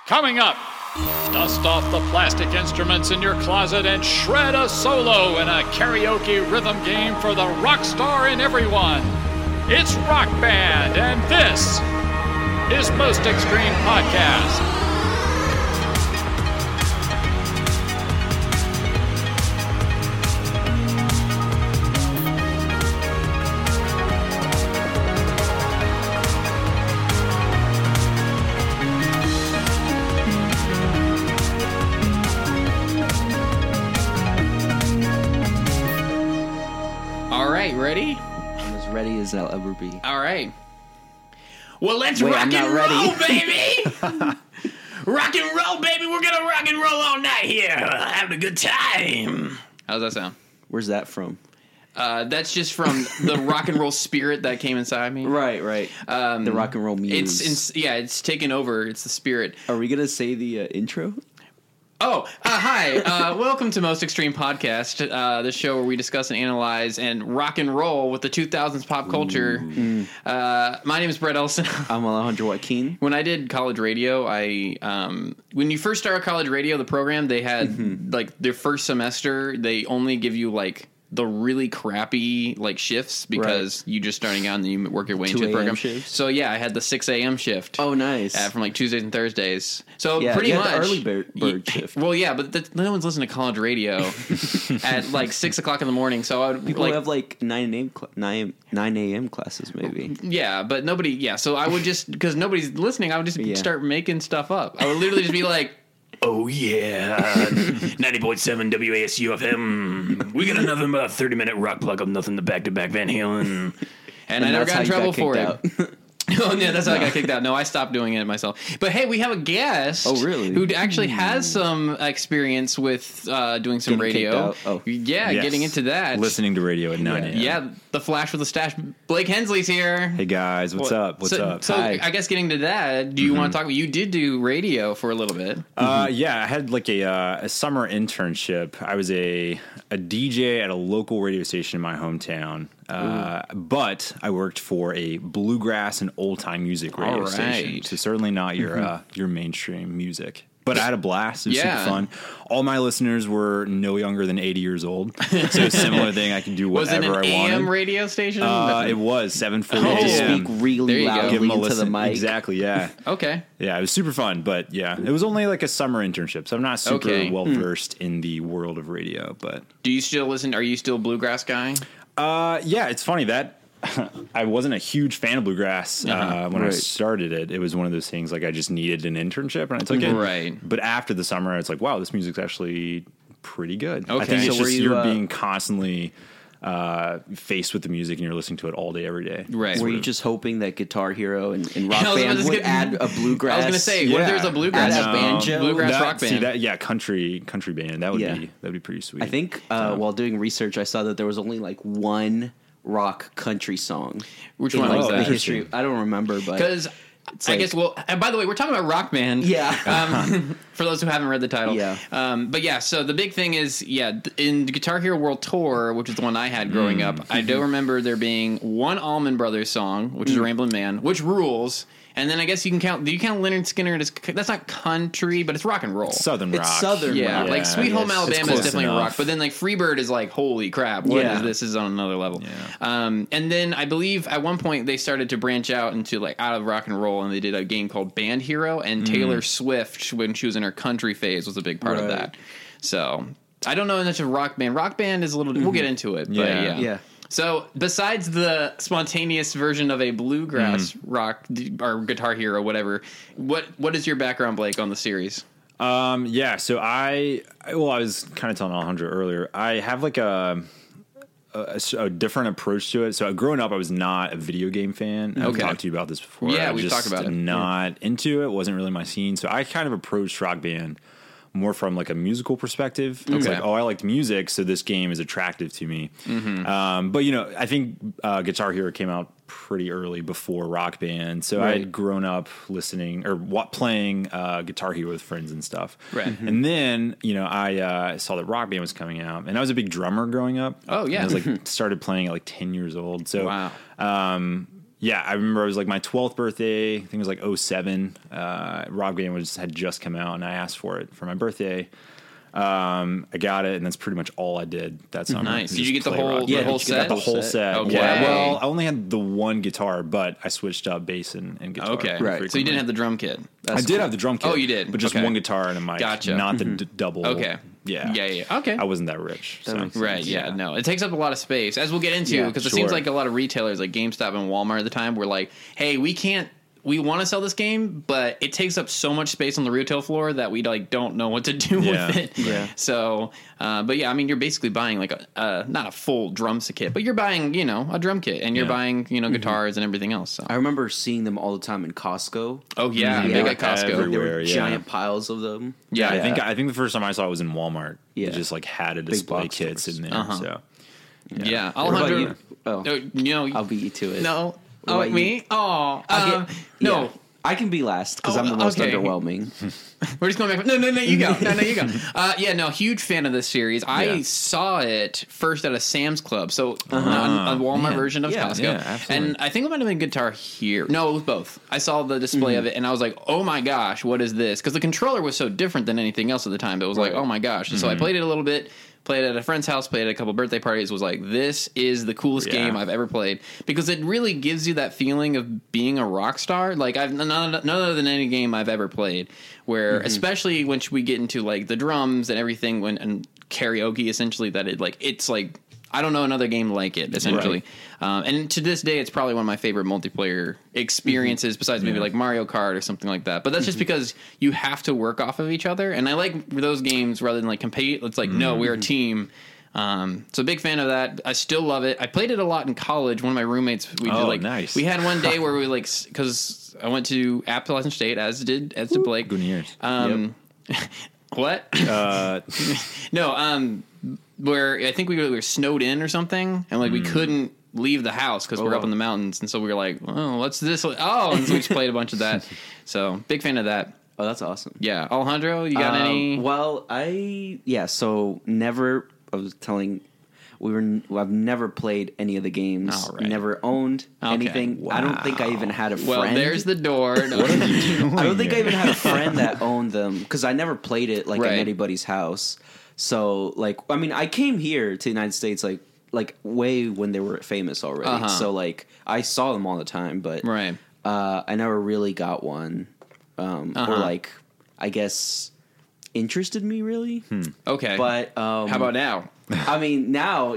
Coming up, dust off the plastic instruments in your closet and shred a solo in a karaoke rhythm game for the rock star in everyone. It's Rock Band, and this is Most Extreme Podcast. Ready? I'm as ready as I'll ever be. All right. Well, let's rock and roll, baby! Rock and roll, baby! We're gonna rock and roll all night here. Having a good time. How's that sound? Where's that from? That's just from the rock and roll spirit that came inside me. Right. The rock and roll muse. It's taken over. It's the spirit. Are we gonna say the intro? Hi. Welcome to Most Extreme Podcast, the show where we discuss and analyze and rock and roll with the 2000s pop culture. My name is Brett Elson. I'm Alejandro Joaquin. When I did college radio, when you first start college radio, the program, they had, like, their first semester, they only give you, like, the really crappy shifts because you just starting out and then you work your way into the program. Shifts? So yeah, I had the 6 a.m. shift. Oh, nice. From Tuesdays and Thursdays. So pretty much the early bird shift. Well, yeah, but no one's listening to college radio at 6 o'clock in the morning. So I would people have 9 a.m. classes maybe. Yeah, but nobody. Yeah, so I would just because nobody's listening, I would just start making stuff up. I would literally just be like, oh, yeah, 90.7 WASU FM. We got another 30-minute rock plug of nothing but back-to-back Van Halen. And I never got in trouble for it. Oh, yeah, that's how I got kicked out. No, I stopped doing it myself. But, hey, we have a guest. Oh, really? Who actually has some experience with doing some radio. Oh. Yeah, yes. Getting into that. Listening to radio at 9 a.m. Yeah, the Flash with the Stash. Blake Hensley's here. Hey, guys. What's up? What's up? So, I guess getting to that, do you want to talk about, you did do radio for a little bit. Yeah, I had a summer internship. I was a DJ at a local radio station in my hometown. But I worked for a bluegrass and old time music radio station, so certainly not your mainstream music. But I had a blast. It was super fun. All my listeners were no younger than 80 years old, so a similar thing. I could do whatever I wanted. Was it an AM radio station? It was 7:40 a.m. Speak really loudly into the mic. Exactly. Yeah. Okay. Yeah, it was super fun, but yeah, it was only like a summer internship, so I'm not super well versed in the world of radio. But do you still listen? Are you still a bluegrass guy? Yeah, it's funny that I wasn't a huge fan of bluegrass when I started it. It was one of those things I just needed an internship and I took it. Right. But after the summer, it's like, wow, this music's actually pretty good. Okay. I think it's so just you're being constantly faced with the music and you're listening to it all day, every day. Right. Were you just hoping that Guitar Hero and Rock Band would add a bluegrass? I was going to say, what if there's a bluegrass banjo? Bluegrass rock band. Country band. That'd be pretty sweet. I think while doing research, I saw that there was only one rock country song. Which one was that? The history. I don't remember, but because I guess. Well, and by the way, we're talking about Rock Band. Yeah. For those who haven't read the title. Yeah. But yeah, so the big thing is, in the Guitar Hero World Tour, which is the one I had growing up, I do remember there being one Allman Brothers song, which is Ramblin' Man, which rules. And then I guess you can count. Do you count Lynyrd Skynyrd as that's not country, but it's rock and roll. Southern rock. It's Southern rock. Like Sweet Home Alabama is definitely rock, but then Freebird is holy crap. What is this? Is on another level. Yeah. And then I believe at one point they started to branch out into out of rock and roll, and they did a game called Band Hero, and Taylor Swift, when she was in her country phase, was a big part of that. So I don't know much of Rock Band. Rock Band is a little. We'll get into it. But yeah. So, besides the spontaneous version of a bluegrass rock or Guitar Hero, whatever, what is your background, Blake, on the series? So I was kind of telling Alejandro earlier, I have a different approach to it. So growing up, I was not a video game fan. I've talked to you about this before. Yeah, we've talked about it. Not into it. Wasn't really my scene. So I kind of approached Rock Band more from a musical perspective. It's I liked music, so this game is attractive to me. But I think Guitar Hero came out pretty early before Rock Band, so I had grown up listening or playing Guitar Hero with friends and stuff. And then I saw that Rock Band was coming out, and I was a big drummer growing up. Oh yeah, I was started playing at 10 years old. So Yeah, I remember it was like my 12th birthday. I think it was like 07. Rock Band had just come out, and I asked for it for my birthday. I got it, and that's pretty much all I did that summer. Nice. Did you get the play whole Rock the Band. whole set? The whole set. Okay. Yeah. Well, I only had the one guitar, but I switched up bass and guitar. Okay. Right. frequently. So you didn't have the drum kit. I did have the drum kit. Oh, you did? But just Okay. one guitar and a mic. Gotcha. Not the double. Okay. Yeah. Yeah. Okay. I wasn't that rich. That so. makes sense. Right, yeah, no. It takes up a lot of space, as we'll get into, Yeah, because it seems sure. like a lot of retailers, like GameStop and Walmart at the time, were like, hey, we want to sell this game, but it takes up so much space on the retail floor that we like don't know what to do Yeah. with it. Yeah. So, but yeah, I mean, you're basically buying like not a full drum kit, but you're buying, a drum kit, and you're Yeah. buying, guitars and everything else. So. I remember seeing them all the time in Costco. Oh yeah, Yeah. big Like at Costco. everywhere. There were yeah. giant piles of them. Yeah, I think the first time I saw it was in Walmart. Yeah. It just like had a display box kit stores. sitting there. So Yeah, What about Alejandro. you? Oh, I'll beat you to it. No. What Oh, about me? you? Oh, No, no. I can be last because Oh, I'm the most okay. underwhelming. We're just going back. No, you go. No, you go. Huge fan of this series. I saw it first at a Sam's Club, so a Walmart man. version of Yeah, Costco. yeah, absolutely. And I think it might have been Guitar Hero. No, it was both. I saw the display of it, and I was like, oh my gosh, what is this? Because the controller was so different than anything else at the time. It was like, oh my gosh. And so I played it a little bit. Played it at a friend's house, played it at a couple birthday parties, was like, this is the coolest game I've ever played. Because it really gives you that feeling of being a rock star. Like, none other than any game I've ever played. Where, especially when we get into, like, the drums and everything, and karaoke, essentially, that it's like, I don't know another game like it, essentially. Right. And to this day, it's probably one of my favorite multiplayer experiences, besides maybe like Mario Kart or something like that. But that's just because you have to work off of each other. And I like those games rather than like compete. It's like, no, we're a team. So big fan of that. I still love it. I played it a lot in college. One of my roommates, nice. We had one day where we because I went to Appalachian State, as did Blake. good years. What? No, where I think we were snowed in or something, and like we couldn't leave the house because we're up in the mountains, and so we were like, "Oh, what's this?" Oh, and so we just played a bunch of that. So big fan of that. Oh, that's awesome. Yeah, Alejandro, you got any? Well, so never. I was telling. I've never played any of the games. All right. Never owned anything. Wow. I don't think I even had a friend. Well, there's the door. No. I don't think I even had a friend that owned them because I never played it like Right. in anybody's house. So like, I mean, I came here to the United States like way when they were famous already. Uh-huh. So like, I saw them all the time, but Right. I never really got one, or like, I guess interested me really. Okay, But how about now? I mean, now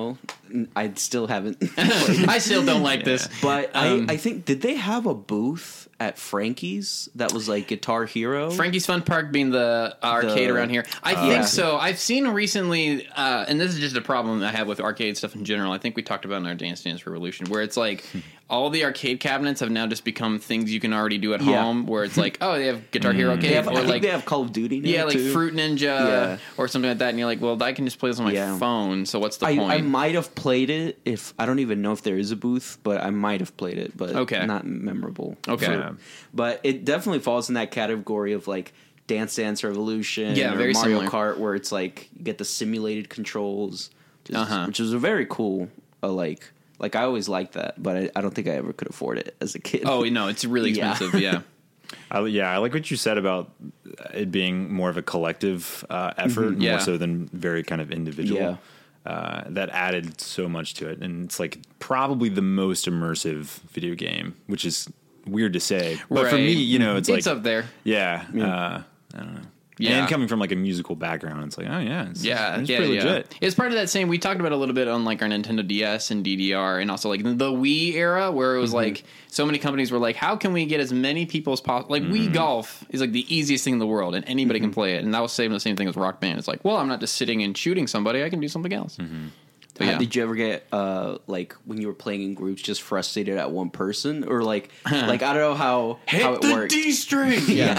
I still haven't. I still don't like this. But I think did they have a booth at Frankie's that was like Guitar Hero? Frankie's Fun Park being the arcade around here. I think yeah. so. I've seen recently, and this is just a problem I have with arcade stuff in general. I think we talked about in our Dance Dance Revolution, where it's like all the arcade cabinets have now just become things you can already do at Yeah. home. Where it's like, oh, they have Guitar Hero They have, cave, I or think like they have Call of Duty now, yeah, like too. Fruit Ninja Yeah. or something like that. And you're like, well, I can just play this on my Yeah. phone. So what's the I point? might have played it if I don't even know if there is a booth, but I might have played it, but Okay. not memorable. Okay. Yeah. But it definitely falls in that category of like Dance Dance Revolution, Yeah, or very Mario similar. Kart, where it's like you get the simulated controls, Uh-huh. which is a very cool. Like I always liked that, but I don't think I ever could afford it as a kid. oh no, it's really Yeah. expensive. Yeah. I like what you said about it being more of a collective effort, Yeah. more so than very kind of individual. Yeah. That added so much to it, and it's like probably the most immersive video game, which is weird to say, but for Right. me, it's like up there. yeah. I don't know. Yeah. And coming from like a musical background, it's like, oh yeah, it's pretty yeah. legit. It's part of that same. We talked about it a little bit on like our Nintendo DS and DDR, and also like the Wii era, where it was like so many companies were like, how can we get as many people as possible? Like Wii Golf is like the easiest thing in the world, and anybody can play it. And that was the same thing as Rock Band. It's like, well, I'm not just sitting and shooting somebody; I can do something else. But yeah. Did you ever get like when you were playing in groups just frustrated at one person, or like I don't know how it worked. D string. Yeah.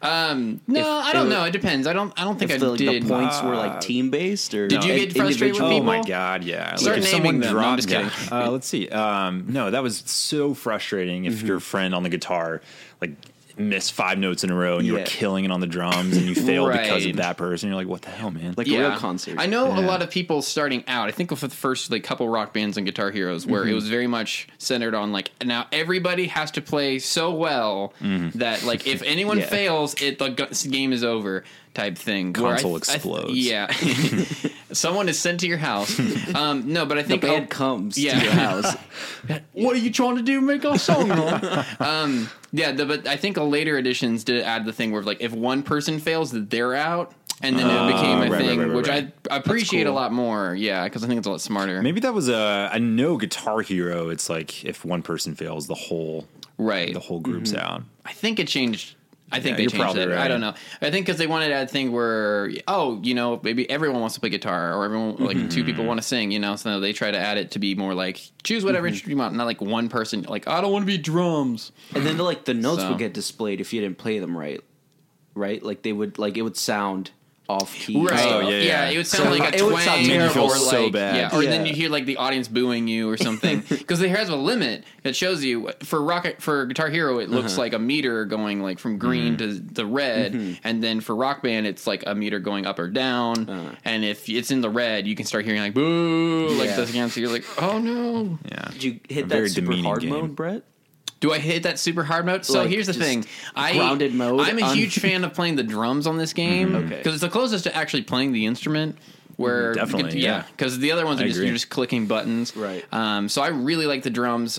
No, I don't know. It depends. I don't think I The did. points were like team based, or Did you get frustrated with individual? people? Oh my god, yeah! Start if naming someone them. No, I'm dropped, just kidding. let's see. No, that was so frustrating. If your friend on the guitar, like miss 5 notes in a row and you were killing it on the drums and you failed because of that person. You're like, what the hell, man? Like a real concert. I know a lot of people starting out, I think of the first like couple rock bands and Guitar Heroes where it was very much centered on like, now everybody has to play so well that like if anyone fails, the game is over type thing. Console explodes. Someone is sent to your house. No, but I think the band comes to your house. What are you trying to do? Make a song wrong? But I think later editions did add the thing where like if one person fails, that they're out, and then it became a thing, which I appreciate a lot more. Yeah, because I think it's a lot smarter. Maybe that was I know Guitar Hero. It's like if one person fails, the whole group's out. I think it changed. I think they you're changed it. right. I don't know. I think because they wanted to add a thing where, maybe everyone wants to play guitar or everyone, like 2 people want to sing, so they try to add it to be more like, choose whatever instrument you want, not like one person, like, I don't want to be drums. And then the notes would get displayed if you didn't play them right? Like they would, like it would sound off key. Right. Oh, yeah. It would sound like a twang. It would sound terrible. Or like, so bad. Or then you hear like the audience booing you or something. Because it has a limit that shows you for Guitar Hero it looks like a meter going like from green to the red, and then for Rock Band it's like a meter going up or down. And if it's in the red, you can start hearing like boo like this again. So you're like, oh no. Yeah. Did you hit that super hard mode, Brett? Do I hit that super hard mode? So like here's the thing. Grounded mode? I'm a huge fan of playing the drums on this game. Okay. Because it's the closest to actually playing the instrument. Where definitely, because the other ones are you're just clicking buttons. Right. So I really like the drums.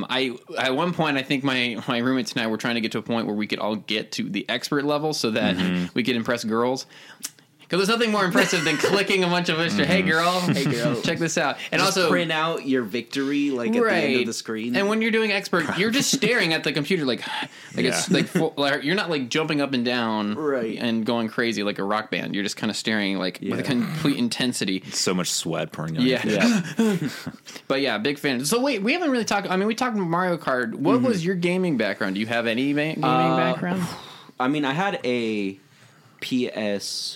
At one point I think my roommates and I were trying to get to a point where we could all get to the expert level so that we could impress girls. Because there's nothing more impressive than clicking a bunch of instruments. Hey girl, check this out. And just also print out your victory like at the end of the screen. And when you're doing expert, you're just staring at the computer like it's like you're not like jumping up and down and going crazy like a Rock Band. You're just kind of staring like with a complete intensity. So much sweat pouring out. But yeah, big fan. So wait, we haven't really talked. I mean, we talked Mario Kart. What was your gaming background? Do you have any gaming background? I mean, I had a PS3.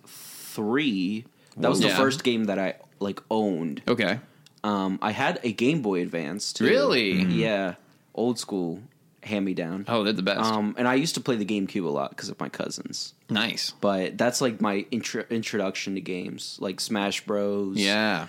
That was the first game that I like owned. Okay. I had a Game Boy Advance too. Really? Yeah, old school hand me down. Oh, they're the best. And I used to play the GameCube a lot because of my cousins. Nice. But that's like my introduction to games, like Smash Bros. Yeah.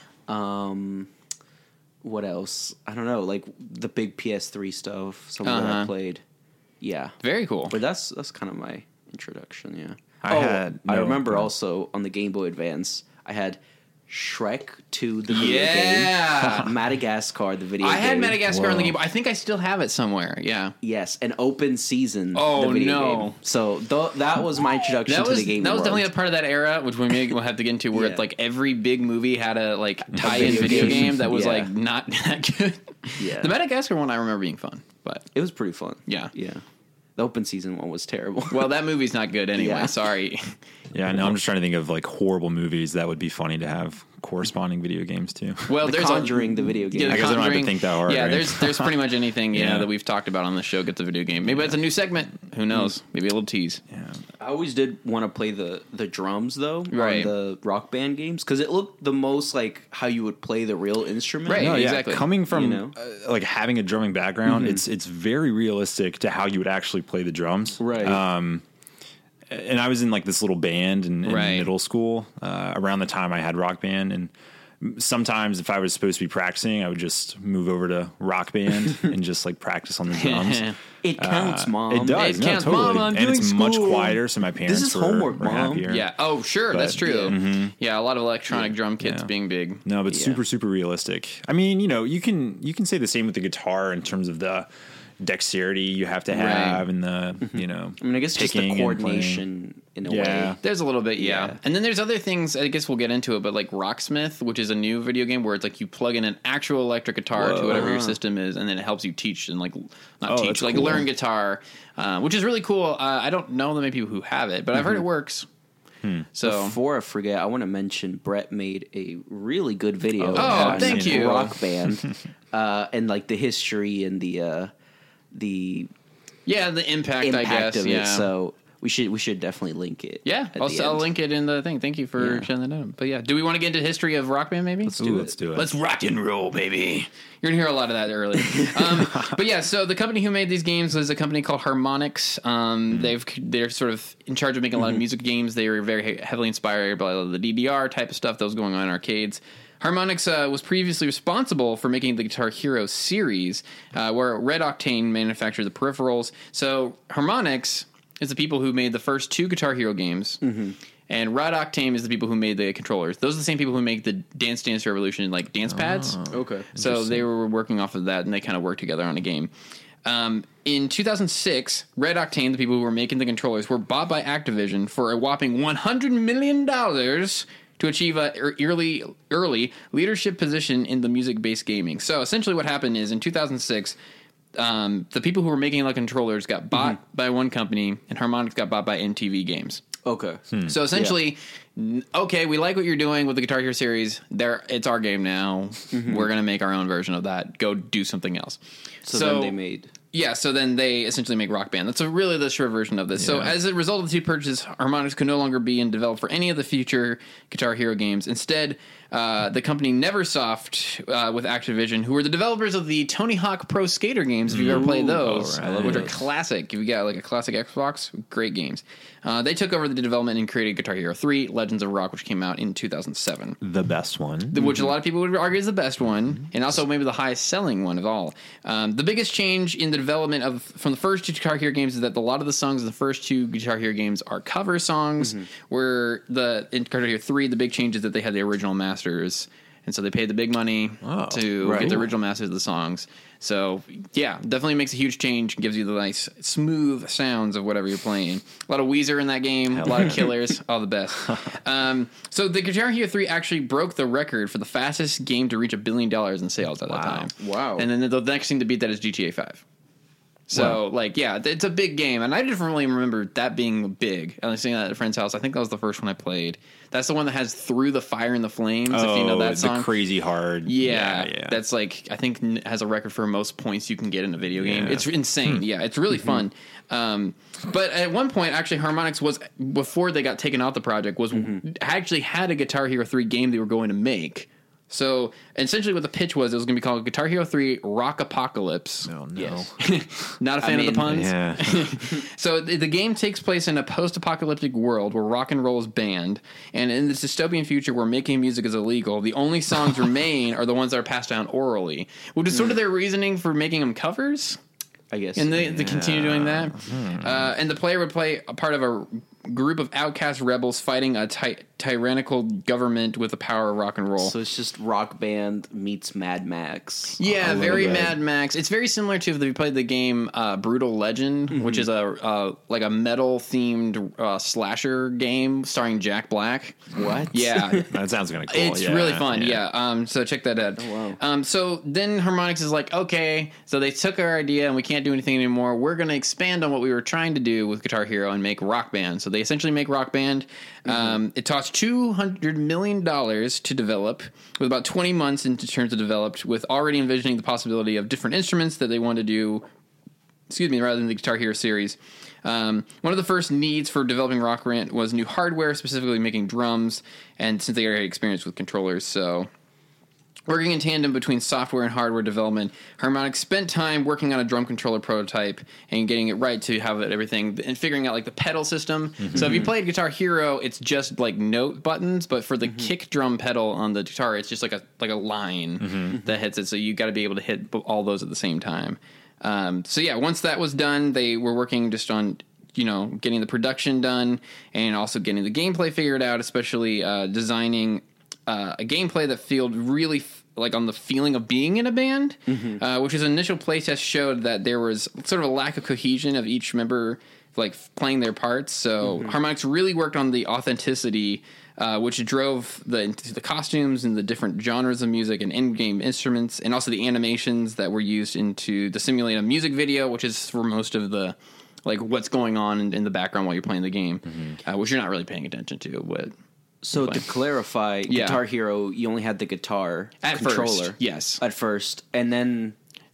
What else? I don't know, like the big PS3 stuff. Some of that I played. Yeah. Very cool. But that's kind of my introduction. Yeah. I remember also on the Game Boy Advance, I had Shrek 2, the video game. Madagascar, the video game. I had Madagascar on the Game Boy. I think I still have it somewhere. Yeah. Yes, an Open Season. Oh, the video no. game. So that was my introduction to the game. That was definitely a part of that era, which we'll have to get into, where like every big movie had a like tie-in video game that was like not that good. Yeah. The Madagascar one I remember being fun, but it was pretty fun. Yeah. Yeah. The Open Season one was terrible. Well, that movie's not good anyway. Sorry. Yeah, no, I'm just trying to think of like horrible movies that would be funny to have corresponding video games too. Well, there's Conjuring, the video game. Yeah, I guess I don't have to think that hard. Yeah, right? there's pretty much anything that we've talked about on the show gets a video game. Maybe it's a new segment. Who knows? Maybe a little tease. Yeah. I always did want to play the drums though on the Rock Band games because it looked the most like how you would play the real instrument. Right. No, exactly. Coming from like having a drumming background, it's very realistic to how you would actually play the drums. Right. And I was in like this little band in middle school around the time I had Rock Band, and sometimes if I was supposed to be practicing, I would just move over to Rock Band and just like practice on the drums. It counts, Mom. It does. It counts, totally. Mom. I'm and doing it's school. much quieter, so my parents This is were, homework, were Mom. happier. Yeah. Oh, sure. But, that's true. Yeah. A lot of electronic drum kits being big. No, but super realistic. I mean, you can say the same with the guitar in terms of the dexterity you have to have and the I mean, I guess just the coordination in a way. There's a little bit, and then there's other things. I guess we'll get into it, but like Rocksmith, which is a new video game where it's like you plug in an actual electric guitar to whatever your system is, and then it helps you teach and learn guitar, which is really cool. I don't know that many people who have it, but I've heard it works. So before I forget, I want to mention Brett made a really good video. Thank you. Rock Band, and like the history and the the impact I guess. of it. So We should definitely link it. Yeah, I'll link it in the thing. Thank you for showing that out. But yeah, do we want to get into the history of Rock Band? Maybe let's do it. Let's rock and roll, baby. You're gonna hear a lot of that early. But yeah, so the company who made these games was a company called Harmonix. They're sort of in charge of making a lot of music games. They were very heavily inspired by the DDR type of stuff that was going on in arcades. Harmonix was previously responsible for making the Guitar Hero series, where Red Octane manufactured the peripherals. So Harmonix is the people who made the first 2 Guitar Hero games, and Red Octane is the people who made the controllers. Those are the same people who make the Dance Dance Revolution like dance pads. Okay, so they were working off of that, and they kind of worked together on a game. In 2006, Red Octane, the people who were making the controllers, were bought by Activision for a whopping $100 million to achieve a early leadership position in the music-based gaming. So essentially what happened is in 2006, the people who were making the controllers got bought by one company, and Harmonix got bought by MTV Games. Okay. So essentially, okay, we like what you're doing with the Guitar Hero series. It's our game now. We're going to make our own version of that. Go do something else. So then they made... Yeah, so then they essentially make Rock Band. That's really the short version of this. Yeah. So as a result of the 2 purchases, Harmonix could no longer be developed for any of the future Guitar Hero games. Instead, the company Neversoft with Activision, who were the developers of the Tony Hawk Pro Skater games, if you've ever played those, which are classic. If you got like a classic Xbox, great games. They took over the development and created Guitar Hero 3, Legends of Rock, which came out in 2007. The best one. Which a lot of people would argue is the best one, and also maybe the highest selling one of all. The biggest change in the development from the first 2 Guitar Hero games is that a lot of the songs in the first 2 Guitar Hero games are cover songs, where in Guitar Hero 3, the big change is that they had the original masters, and so they paid the big money to get the original masters of the songs. So yeah, definitely makes a huge change, gives you the nice smooth sounds of whatever you're playing. A lot of Weezer in that game, a lot of killers, all the best. So the Guitar Hero 3 actually broke the record for the fastest game to reach $1 billion in sales at that time. Wow. And then the next thing to beat that is GTA 5. So, it's a big game, and I didn't really remember that being big. I was seeing that at a friend's house. I think that was the first one I played. That's the one that has Through the Fire and the Flames, if you know that song. The crazy hard. Yeah. That's I think has a record for most points you can get in a video game. It's insane. Yeah, it's really fun. But at one point, actually, Harmonix was, before they got taken off the project, actually had a Guitar Hero 3 game they were going to make. So essentially what the pitch was, it was going to be called Guitar Hero 3 Rock Apocalypse. Oh, no. Yes. Not a fan of the puns. Yeah. So the game takes place in a post-apocalyptic world where rock and roll is banned. And in this dystopian future where making music is illegal, the only songs remain are the ones that are passed down orally, which is sort of their reasoning for making them covers, I guess. And they continue doing that. And the player would play a part of a group of outcast rebels fighting a tyrannical government with the power of rock and roll. So it's just Rock Band meets Mad Max. Yeah, very Mad Max. It's very similar to if you played the game Brutal Legend, which is a metal themed slasher game starring Jack Black. What? Yeah, that sounds kind of cool. It's really fun. Yeah. So check that out. Oh, wow. So then Harmonix is like, okay, so they took our idea and we can't do anything anymore. We're going to expand on what we were trying to do with Guitar Hero and make Rock Band. So they essentially make Rock Band. It cost $200 million to develop, with about 20 months in terms of developed, with already envisioning the possibility of different instruments that they want to do, rather than the Guitar Hero series. One of the first needs for developing Rock Band was new hardware, specifically making drums, and since they already had experience with controllers, so... Working in tandem between software and hardware development, Harmonix spent time working on a drum controller prototype and getting it right to have everything, and figuring out like the pedal system. So if you played Guitar Hero, it's just like note buttons, but for the kick drum pedal on the guitar, it's just like a line that hits it. So you got to be able to hit all those at the same time. So yeah, once that was done, they were working just on getting the production done and also getting the gameplay figured out, especially designing a gameplay that felt really like on the feeling of being in a band, which his initial playtest showed that there was sort of a lack of cohesion of each member like playing their parts. So Harmonix really worked on the authenticity, which drove the costumes and the different genres of music and in-game instruments, and also the animations that were used to simulate a music video, which is for most of the like what's going on in the background while you're playing the game, which you're not really paying attention to. So to clarify, Guitar Hero, you only had the guitar at controller. First, yes. At first. And then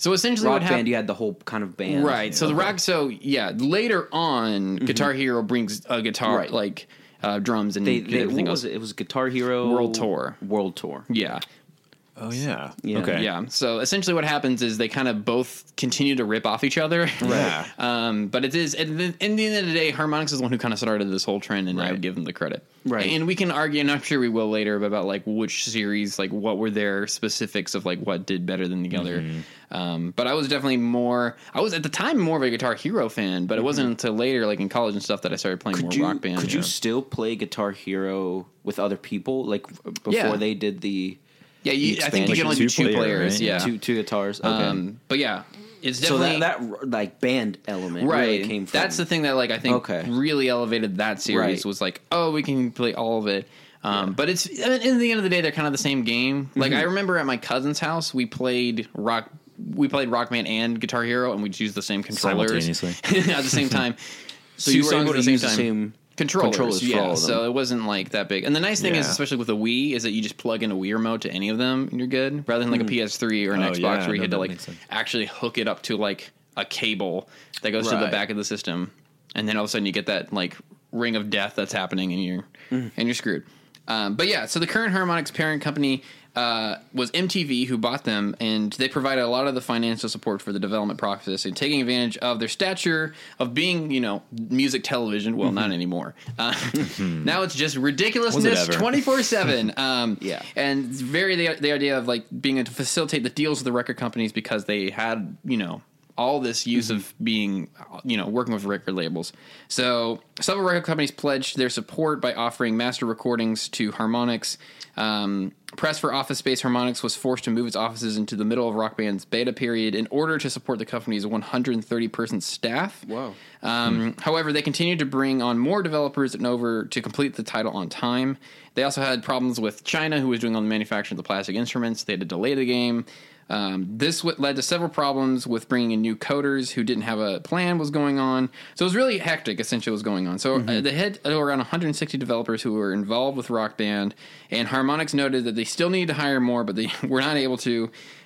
So essentially, Rock Band, you had the whole kind of band, right? So the rock. So later on, Guitar Hero brings a guitar drums and everything else. It was Guitar Hero World Tour. Yeah. Oh yeah. Yeah. Okay. Yeah. So essentially, what happens is they kind of both continue to rip off each other. Right. But it is in the end of the day, Harmonix is the one who kind of started this whole trend, and I would give them the credit. Right. And we can argue, and I'm sure we will later, about like which series, like what were their specifics of like what did better than the other. But I was definitely I was at the time more of a Guitar Hero fan, but it wasn't until later, like in college and stuff, that I started playing more Rock Band. Could you still play Guitar Hero with other people, like before they did the? Yeah, I think you can only do two players. Right? Yeah, two guitars. Okay, but yeah, it's definitely so that like band element really came from. That's the thing that like I think really elevated that series was like, oh, we can play all of it. But it's in the end of the day, they're kind of the same game. Like I remember at my cousin's house, we played Rock Band and Guitar Hero, and we used the same controllers simultaneously at the same time. So you were able to use the same controllers yeah. For all of them. So it wasn't like that big. And the nice thing is, especially with the Wii, is that you just plug in a Wii remote to any of them and you're good. Rather than like a PS3 or an Xbox where you had to like actually hook it up to like a cable that goes to the back of the system, and then all of a sudden you get that like ring of death that's happening and you're screwed. But yeah, so the current Harmonix parent company was MTV, who bought them, and they provided a lot of the financial support for the development process and taking advantage of their stature of being, music television. Well, not anymore. Now it's just ridiculousness 24/7. Yeah, and it's the idea of like being able to facilitate the deals with the record companies because they had all this use of being, working with record labels. So several record companies pledged their support by offering master recordings to Harmonix. Press for office space, Harmonix was forced to move its offices into the middle of Rock Band's beta period in order to support the company's 130-person staff. Wow. However, they continued to bring on more developers and over to complete the title on time. They also had problems with China, who was doing all the manufacturing of the plastic instruments. They had to delay the game. This led to several problems with bringing in new coders who didn't have a plan was going on. So it was really hectic, essentially, what was going on. So they had around 160 developers who were involved with Rock Band, and Harmonix noted that they still needed to hire more, but they were not able to.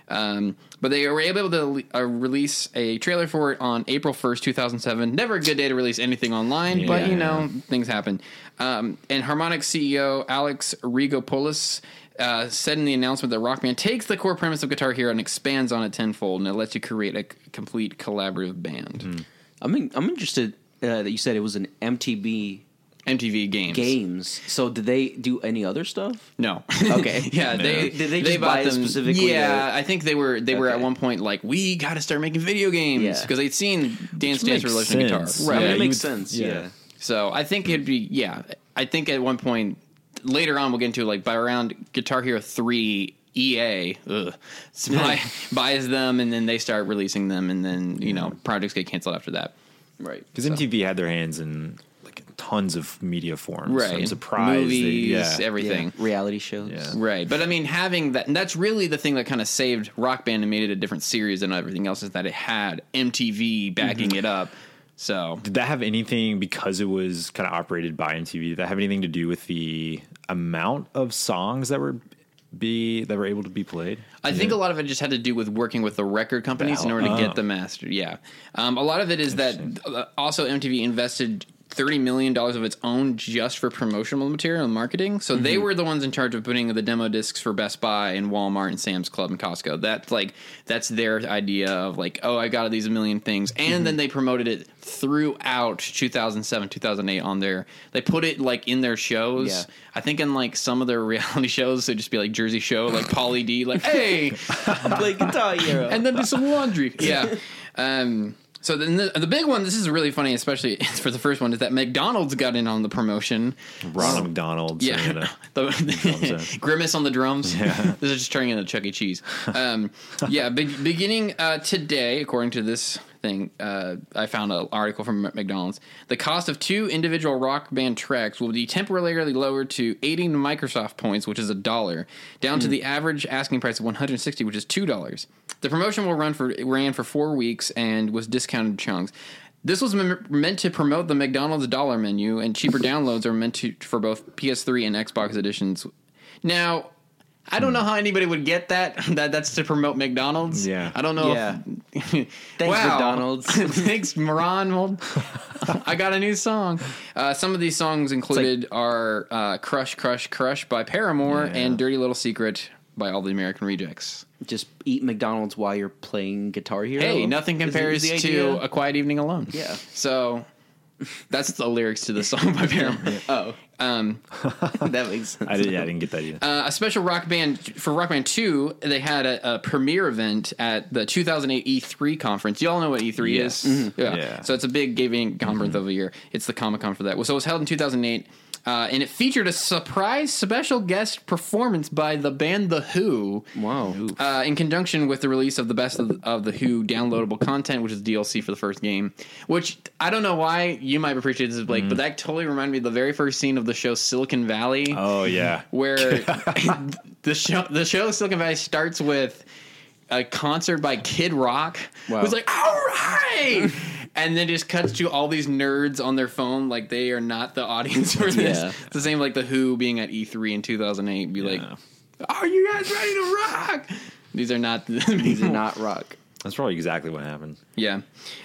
But they were able to release a trailer for it on April 1st, 2007. Never a good day to release anything online, but, things happen. And Harmonix CEO Alex Rigopoulos said in the announcement that Rock Band takes the core premise of Guitar Hero and expands on it tenfold, and it lets you create a complete collaborative band. I'm interested that you said it was an MTV games. So did they do any other stuff? No. Okay. Yeah. Did they just buy it specifically? Yeah, I think they were at one point like, we got to start making video games because they'd seen Dance Dance Revolution guitar. Right. It makes sense. Yeah. So I think it'd be I think at one point later on we'll get into like by around Guitar Hero 3. EA buys them, and then they start releasing them, and then projects get canceled after that. Right. Because MTV had their hands in like tons of media forms. Right. So I'm surprised. Movies, everything. Yeah. Reality shows. Yeah. Right. But I mean, having that, and that's really the thing that kind of saved Rock Band and made it a different series than everything else, is that it had MTV backing it up. So did that have anything, because it was kind of operated by MTV, did that have anything to do with the amount of songs that were able to be played? I think a lot of it just had to do with working with the record companies in order to get the master. Yeah. A lot of it is that also MTV invested $30 million of its own just for promotional material and marketing. So they were the ones in charge of putting the demo discs for Best Buy and Walmart and Sam's Club and Costco. That's their idea of like, oh, I got these a million things. And then they promoted it throughout 2007, 2008 on there. They put it like in their shows. Yeah. I think in like some of their reality shows, they'd just be like Jersey Show, like Pauly D, like, hey, play Guitar Hero. And then do some laundry. Yeah. So then the big one, this is really funny, especially for the first one, is that McDonald's got in on the promotion. Ronald McDonald. Yeah. The Grimace on the drums. Yeah. This is just turning into Chuck E. Cheese. Beginning today, according to this thing, I found an article from McDonald's. The cost of 2 individual Rock Band tracks will be temporarily lowered to 80 Microsoft points, which is $1, down to the average asking price of $160, which is $2. The promotion ran for 4 weeks and was discounted chunks. This was meant to promote the McDonald's dollar menu, and cheaper downloads are meant for both PS3 and Xbox editions. Now, I don't know how anybody would get that. That's to promote McDonald's. Yeah. I don't know. Yeah. Thanks, McDonald's. Thanks, Moran. Well, I got a new song. Some of these songs included are Crush, Crush, Crush by Paramore and Dirty Little Secret by All the American Rejects. Just eat McDonald's while you're playing Guitar Hero. Hey, nothing compares is the to idea? A Quiet Evening Alone. Yeah. So that's the lyrics to the song by Paramore. Oh. That makes sense. I didn't get that either. A special Rock Band for Rock Band 2, they had a premiere event at the 2008 E3 conference. You all know what E3 is? Mm-hmm. Yeah. So it's a big gaming conference of the year. It's the Comic-Con for that. So it was held in 2008. And it featured a surprise special guest performance by the band The Who. Wow. In conjunction with the release of the Best of The Who downloadable content, which is DLC for the first game. Which, I don't know why you might appreciate this, Blake, but that totally reminded me of the very first scene of the show Silicon Valley. Oh, yeah. Where the show Silicon Valley starts with a concert by Kid Rock, who's like, all right! And then just cuts to all these nerds on their phone like they are not the audience for this. Yeah. It's the same like The Who being at E3 in 2008. Be like, are you guys ready to rock? These are not rock. That's probably exactly what happened. Yeah.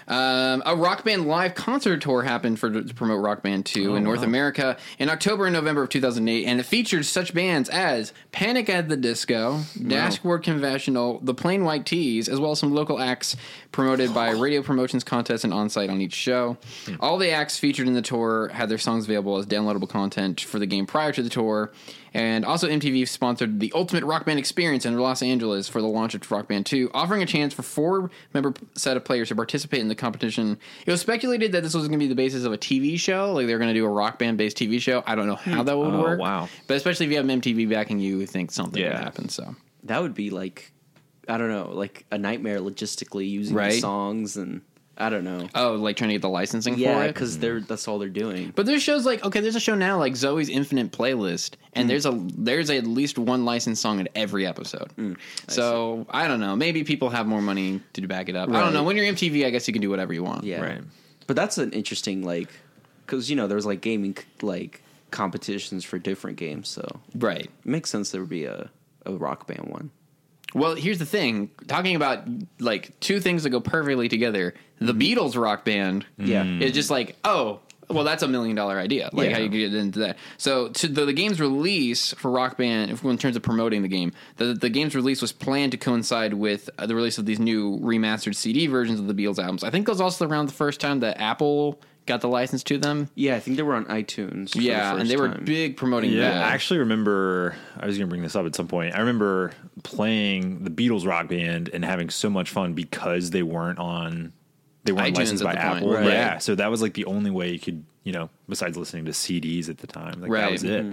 A Rock Band live concert tour happened to promote Rock Band 2 in North America in October and November of 2008, and it featured such bands as Panic at the Disco, Dashboard Confessional, The Plain White Tees, as well as some local acts promoted by radio promotions contests and on-site on each show. All the acts featured in the tour had their songs available as downloadable content for the game prior to the tour. And also MTV sponsored the Ultimate Rock Band Experience in Los Angeles for the launch of Rock Band 2, offering a chance for 4-member set of players to participate in the competition. It was speculated that this was going to be the basis of a TV show, like they were going to do a Rock Band-based TV show. I don't know how that would work. Wow. But especially if you have MTV backing you think something would happen. So That would be like, I don't know, like a nightmare logistically using the songs and... I don't know. Oh, like trying to get the licensing for it? Yeah, because that's all they're doing. But there's shows like, okay, there's a show now like Zoe's Infinite Playlist, and there's at least one licensed song in every episode. So I don't know. Maybe people have more money to back it up. I don't know. When you're MTV, I guess you can do whatever you want. Yeah. Right. But that's an interesting, like, because, there's like gaming, like, competitions for different games. So Right. it makes sense there would be a Rock Band one. Well, here's the thing. Talking about, like, two things that go perfectly together. The Beatles Rock Band is just like, oh, well, that's $1 million idea. Like, how you get into that. So, to the game's release for Rock Band, in terms of promoting the game, the game's release was planned to coincide with the release of these new remastered CD versions of the Beatles albums. I think it was also around the first time that Apple got the license to them. Yeah, I think they were on iTunes. Yeah, and they were big promoting that. I actually remember, I was going to bring this up at some point. I remember playing the Beatles Rock Band and having so much fun because they weren't iTunes licensed by at the Apple. point, right. Yeah, so that was like the only way you could, besides listening to CDs at the time. Like, that was it.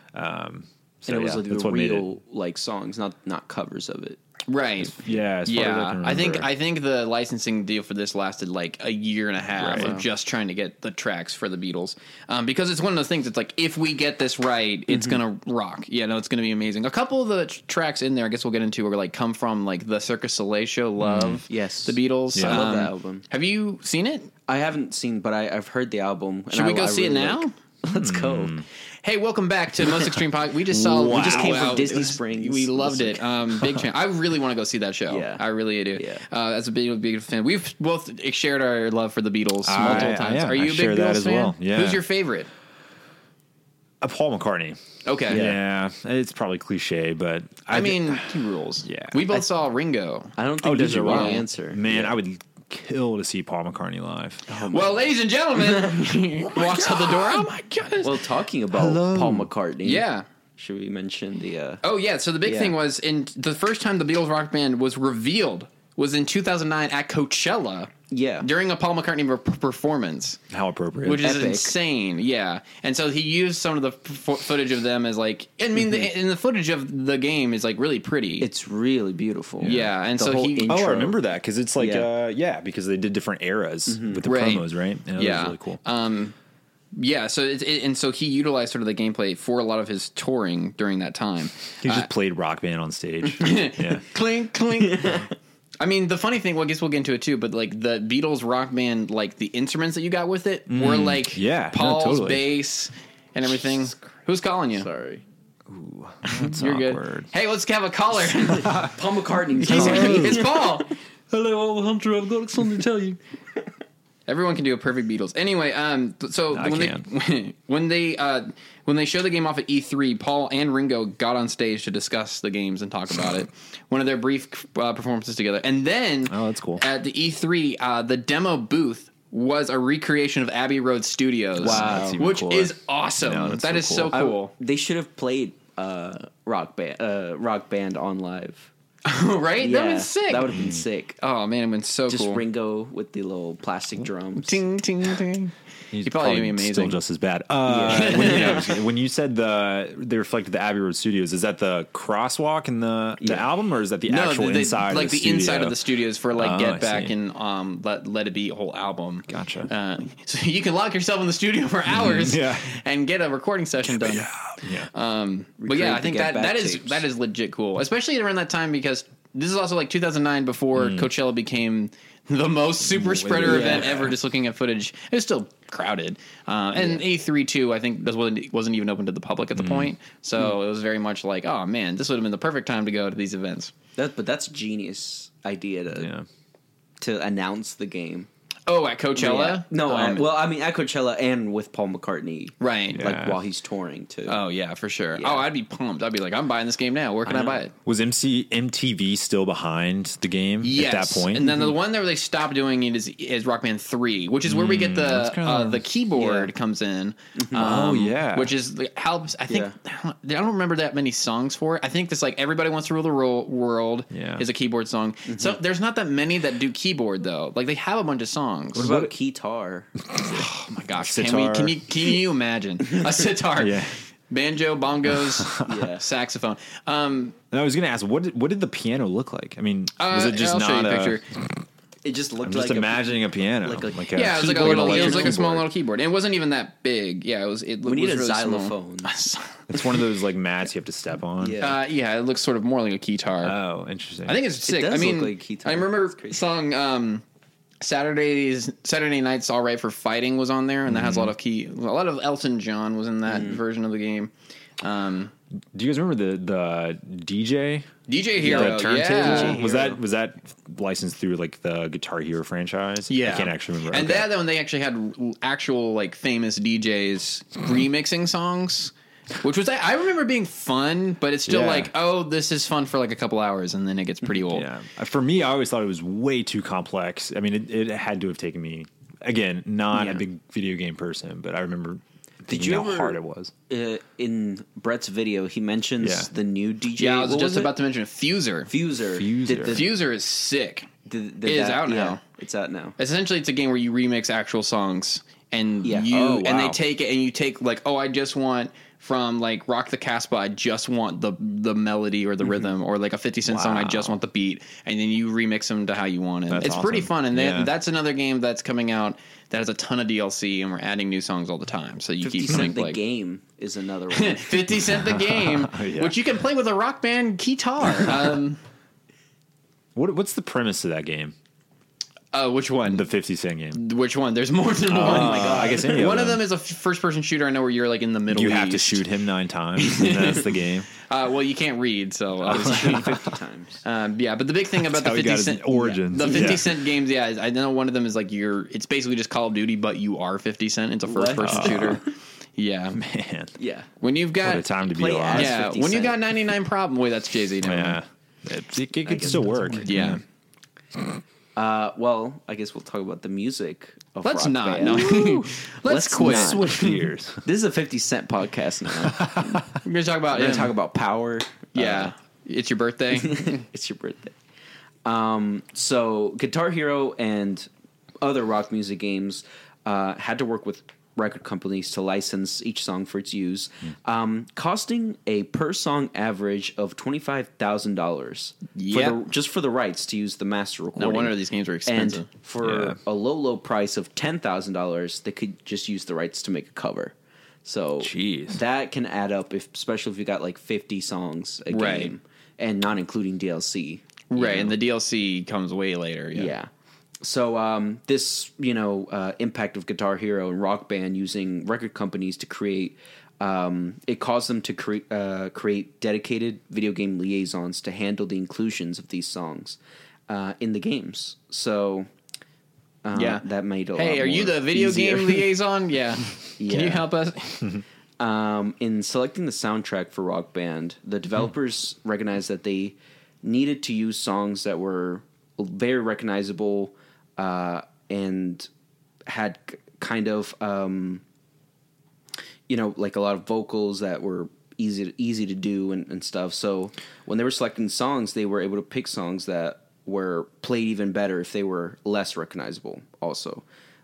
So it was like the real, like, songs, not covers of it. Right. Yeah. As far as I can remember. I think the licensing deal for this lasted like a year and a half of just trying to get the tracks for the Beatles, because it's one of those things. It's like if we get this right, it's gonna rock. It's gonna be amazing. A couple of the tracks in there, I guess we'll get into, are like come from like the Cirque du Soleil show. Love, Yes. the Beatles. I love that album. Have you seen it? I haven't seen, but I've heard the album. Should we go see it now? Let's go. Hey, welcome back to Most Extreme Podcast. We just came from Disney Springs. We loved it. Big fan. I really want to go see that show. Yeah. I really do. Yeah. As a big fan, we've both shared our love for the Beatles multiple times. Yeah, Are you I a big share that Beatles as fan? well. Yeah. Who's your favorite? Paul McCartney. Okay. Yeah, it's probably cliche, but I mean, he rules. Yeah. We both saw Ringo. I don't think there's a wrong answer. Man, I would kill to see Paul McCartney live. Well, ladies and gentlemen, walks out the door. Oh my goodness. Well, talking about Paul McCartney. Yeah. Should we mention the... Oh, yeah. So the big thing was, in the first time the Beatles Rock Band was revealed was in 2009 at Coachella. Yeah. During a Paul McCartney performance. How appropriate. Which is Epic. insane, yeah. And so he used some of the footage of them as like... I mean, the footage of the game is like really pretty. It's really beautiful. Yeah, and The so whole he... intro. Oh, I remember that because it's like, Yeah. because they did different eras with the Right. promos, right? And it was really cool. Yeah, so and so he utilized sort of the gameplay for a lot of his touring during that time. He just played Rock Band on stage. Yeah. Clink, clink. I mean, the funny thing, well, I guess we'll get into it too, but like the Beatles Rock Band, like the instruments that you got with it were like Yeah, no, Paul's totally. bass and everything. Who's calling you? Sorry. Ooh, that's You're awkward. good. Hey, let's have a caller. Paul McCartney. It's Paul. Hello, Hunter. I've got something to tell you. Everyone can do a perfect Beatles. Anyway, so I when they show the game off at E3, Paul and Ringo got on stage to discuss the games and talk about it. One of their brief performances together, and then that's cool. At the E3, the demo booth was a recreation of Abbey Road Studios. Wow, which is awesome. No, that is so cool. They should have played Rock Band on live. Right? Yeah, that would be sick. That would have been sick. Oh man, it went so Just cool. Ringo with the little plastic drums. Ting ting ting. He's He probably be amazing. Still just as bad. When you said they reflected the Abbey Road Studios, is that the crosswalk in the album, or is that the actual inside? Like of the the inside of the studios for like I Get Back see. and Let It Be a whole album. Gotcha. So you can lock yourself in the studio for hours, Yeah. and get a recording session done. Yeah. But yeah, I think Get Back that is tapes. that is legit cool, especially around that time because this is also like 2009 before Coachella became the most super spreader event ever. Just looking at footage, it was still crowded, and E3 too. I think this wasn't even open to the public at the point, so it was very much like, oh man, this would have been the perfect time to go to these events. But that's a genius idea to announce the game. Oh, at Coachella? Yeah. No, at Coachella and with Paul McCartney, Right. Like while he's touring too. Oh yeah, for sure. Yeah. Oh, I'd be pumped. I'd be like, I'm buying this game now. Where can I buy it? Was MTV still behind the game Yes. at that point? And then the one that they stopped doing it is Rock Band 3, which is where we get the keyboard comes in. Oh, yeah. Which is helps. I think I don't remember that many songs for it. I think this like Everybody Wants to Rule the World is a keyboard song. So there's not that many that do keyboard though. Like they have a bunch of songs. What about guitar? Oh my gosh! Sitar. Can you imagine a sitar? Yeah. Banjo, bongos, saxophone. And I was going to ask, what did the piano look like? I mean, was it just I'll show not you a a picture? It just looked I'm just like imagining a piano. like a- Yeah, it was like a keyboard, little. It was electric like a small keyboard. little keyboard. And it wasn't even that big. Yeah, it was. It We need was a really xylophone. Small. It's one of those like mats you have to step on. Yeah. Yeah, it looks sort of more like a guitar. Oh, interesting. I think it's sick. does I mean, look like a guitar. I remember It's crazy. song Saturday Night's All Right for Fighting was on there, and that has a lot of Elton John was in that version of the game. Do you guys remember the DJ? DJ Hero, The turntable? yeah. Was that licensed through like the Guitar Hero franchise? Yeah, I can't actually remember. And Okay. that when they actually had actual like famous DJs remixing songs, which was I remember being fun, but it's still Yeah. like, oh, this is fun for like a couple hours, and then it gets pretty old. Yeah. For me, I always thought it was way too complex. I mean, it had to have taken me, again, not a big video game person, but I remember thinking how hard it was. In Brett's video, he mentions the new DJ. Yeah, I was What just it? about to mention Fuser. Fuser. Fuser. Fuser is sick. Did It is out now. It's out now. Essentially, it's a game where you remix actual songs, and Yeah. and wow. they take it and you take like, oh, I just want from like Rock the Casbah, I just want the melody or the rhythm, or like a 50 Cent song, I just want the beat, and then you remix them to how you want it. That's It's pretty awesome. fun, and Yeah. that's another game that's coming out that has a ton of DLC, and we're adding new songs all the time. So you 50 keep Cent think, the like game is another one. 50 Cent the game, Yeah. which you can play with a Rock Band guitar. What's the premise of that game? Which one? The 50 Cent game. Which one? There's more than one. I guess any One of them is a first-person shooter. I know where you're like in the Middle You East. have to shoot him 9 times, and that's the game. Well, you can't read, so obviously. 50 times. Yeah, but the big thing about That's how the he got 50 his Cent origins. the 50 Yeah. Cent games, yeah, I know one of them is like it's basically just Call of Duty, but you are 50 Cent. It's a first-person shooter. Yeah, Man, Yeah. when you've got what a time to be play alive. as yeah, 50 when you Cent. got 99 Problem. Wait, that's Jay-Z. Never mind. Yeah, it could still work. Yeah. Well, I guess we'll talk about the music of Let's Rock not. Band. No. Let's quit. not. Switch gears. This is a 50 Cent podcast now. We're gonna talk about We're going him. to talk about power. Yeah, it's your birthday. It's your birthday. So Guitar Hero and other rock music games had to work with record companies to license each song for its use, costing a per song average of $25,000 Yep. just for the rights to use the master recording. No wonder these games are expensive. And for a low price of $10,000, they could just use the rights to make a cover. So Jeez. that can add up, especially if you got like 50 songs a Right. game, and not including DLC. Right, and the DLC comes way later. Yeah. This, impact of Guitar Hero and Rock Band using record companies to create, it caused them to create dedicated video game liaisons to handle the inclusions of these songs in the games. So, that made a lot Hey, are you the video easier. game liaison? Yeah. Yeah. Can you help us? In selecting the soundtrack for Rock Band, the developers recognized that they needed to use songs that were very recognizable and had kind of, like a lot of vocals that were easy to do and stuff. So when they were selecting songs, they were able to pick songs that were played even better if they were less recognizable also.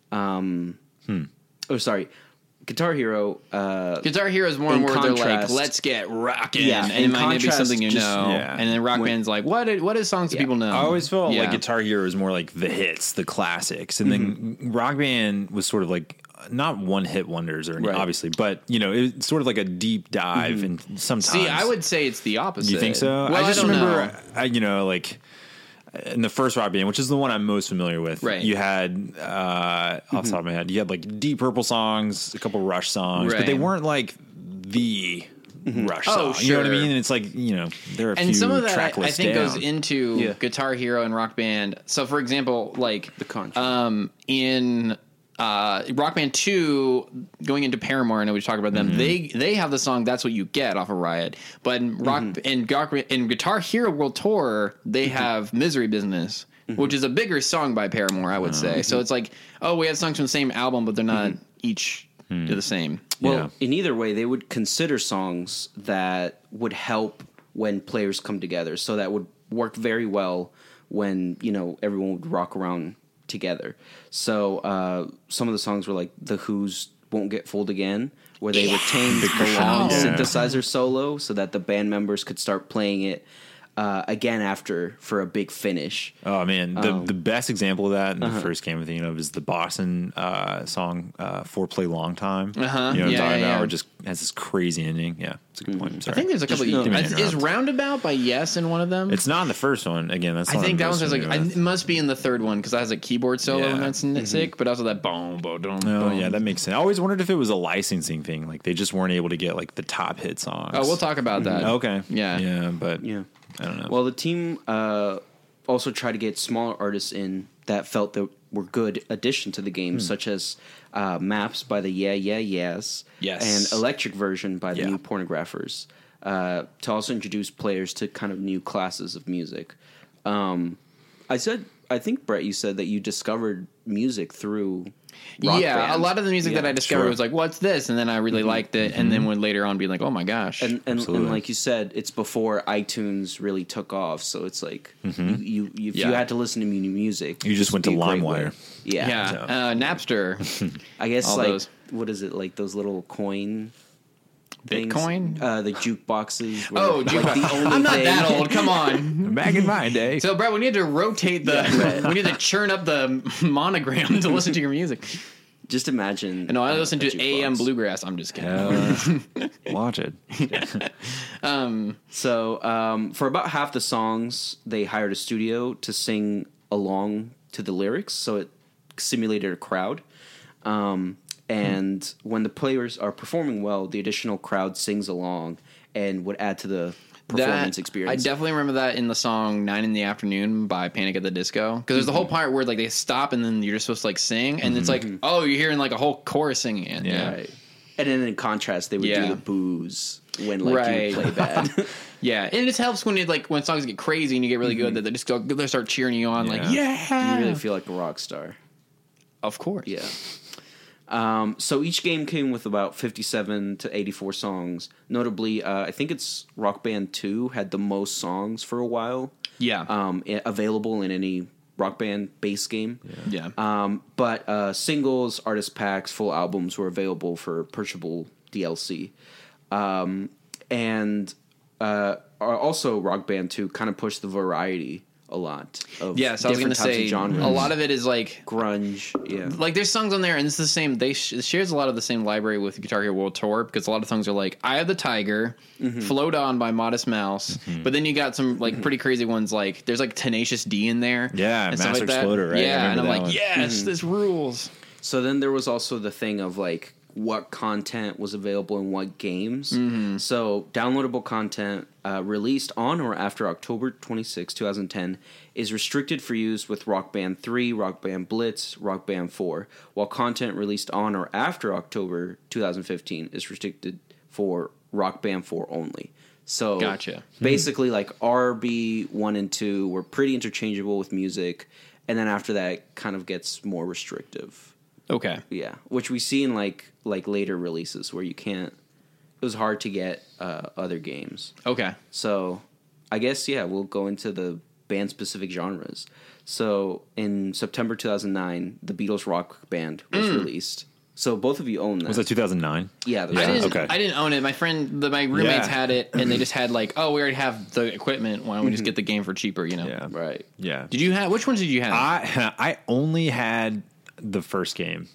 Guitar Hero. Guitar Hero is more in where they're like, contrast- let's get rocking. Yeah, and in it might not be contrast, something you just- know. Yeah. And then Rock Band's like, what is songs that people know? I always felt Yeah. like Guitar Hero is more like the hits, the classics, and then Rock Band was sort of like not one hit wonders or any, Right. obviously, but it's sort of like a deep dive. And sometimes, See, I would say it's the opposite. you think so? Well, I just don't remember, know. like in the first Rock Band, which is the one I'm most familiar with. Right. You had off the top of my head, you had like Deep Purple songs, a couple Rush songs, but they Right. weren't like the Rush Oh, song. You know what I sure. mean? And it's like there are a And few some of that track I lists think down. goes into Yeah. Guitar Hero and Rock Band. So, for example, like The contrast. in Rock Band 2, going into Paramore, I know we talked about them. They have the song "That's What You Get" off of Riot, but in in Guitar Hero World Tour, they have "Misery Business," which is a bigger song by Paramore, I would say. So it's like, we had songs from the same album, but they're not each the same. Well, in either way, they would consider songs that would help when players come together. So that would work very well when, everyone would rock around together. So some of the songs were like The Who's Won't Get Fooled Again, where they retained the long synthesizer solo so that the band members could start playing it again for a big finish. Oh man, the best example of that in the first game I'm thinking of is the Boston song "Foreplay Long Time." You know what I'm Yeah, talking yeah. about? Where it just has this crazy ending. Yeah, it's a good point. I'm I sorry. think there's a couple. Didn't mean to Is interrupt. Roundabout by Yes in one of them? It's not in the first one. Again, that's I not think the that most one's like familiar with. it must be in the third one because that has a keyboard solo Yeah. and that's sick, but also that boom boom boom. Oh yeah, that makes sense. I always wondered if it was a licensing thing, like they just weren't able to get like the top hit songs. Oh, we'll talk about that. Okay. Yeah. but Yeah. I don't know. Well, the team also tried to get smaller artists in that felt that were good addition to the game, such as Maps by the Yeah Yeah Yeahs, Yes. and Electric Version by the Yeah. New Pornographers, to also introduce players to kind of new classes of music. I think, Brett, you said that you discovered music through Rock Band. A lot of the music that I discovered sure. was like, "What's this?" And then I really liked it, and then would later on be like, "Oh my gosh!" And Absolutely. like you said, it's before iTunes really took off, so it's like if you Yeah. had to listen to new music, You just this went would to be a great LimeWire. way. Yeah, yeah, So- Napster, I guess all like those. what is it like those little coin things? Bitcoin. The jukeboxes. were, Oh, like, jukebox. the only I'm not thing. that old. Come on. Back in my day. So, Brett, we need to rotate the. We need to churn up the monogram to listen to your music. Just imagine. No, I listen a to AM jukebox. Bluegrass. I'm just kidding. Watch it. So for about half the songs, they hired a studio to sing along to the lyrics, so it simulated a crowd. And when the players are performing well, the additional crowd sings along and would add to the performance experience. I definitely remember that in the song 9 in the Afternoon by Panic at the Disco. Because there's the whole part where like they stop and then you're just supposed to like sing. And it's like, oh, you're hearing like a whole chorus singing it. Yeah. Right. And then in contrast, they would Yeah. do the boos when like Right. you would play bad. Yeah. And it just helps when it like when songs get crazy and you get really good that they just go, they start cheering you on like, yeah. You really feel like a rock star. Of course. Yeah. So each game came with about 57 to 84 songs. Notably, I think it's Rock Band 2 had the most songs for a while. Yeah. Available in any Rock Band base game. Yeah. But singles, artist packs, full albums were available for purchasable DLC. Also, Rock Band 2 kind of pushed the variety a lot of Yeah, so I was going to say, genres. a lot of it is like grunge. Yeah, like there's songs on there, and it's the same. It shares a lot of the same library with Guitar Hero World Tour because a lot of songs are like "Eye of the Tiger," "Float On" by Modest Mouse, but then you got some like pretty crazy ones like there's like Tenacious D in there, Yeah, and stuff Master like that. Exploder, right? I Yeah, and remember I'm that like, one. yes, this rules. So then there was also the thing of like what content was available in what games. So downloadable content released on or after October 26, 2010 is restricted for use with Rock Band 3, Rock Band Blitz, Rock Band 4, while content released on or after October 2015 is restricted for Rock Band 4 only. So Gotcha. basically like RB 1 and 2 were pretty interchangeable with music, and then after that it kind of gets more restrictive. Okay. Yeah, which we see in like later releases where you can't. It was hard to get other games. Okay. So, I guess we'll go into the band specific genres. So, in September 2009, the Beatles Rock Band was released. So both of you own that. Was that 2009? Yeah, I didn't own it. My roommates Yeah. had it, and they just had like, oh, we already have the equipment. Why don't we just get the game for cheaper? You know. Yeah. right. Yeah. Did you have? Which ones did you have? I only had the first game.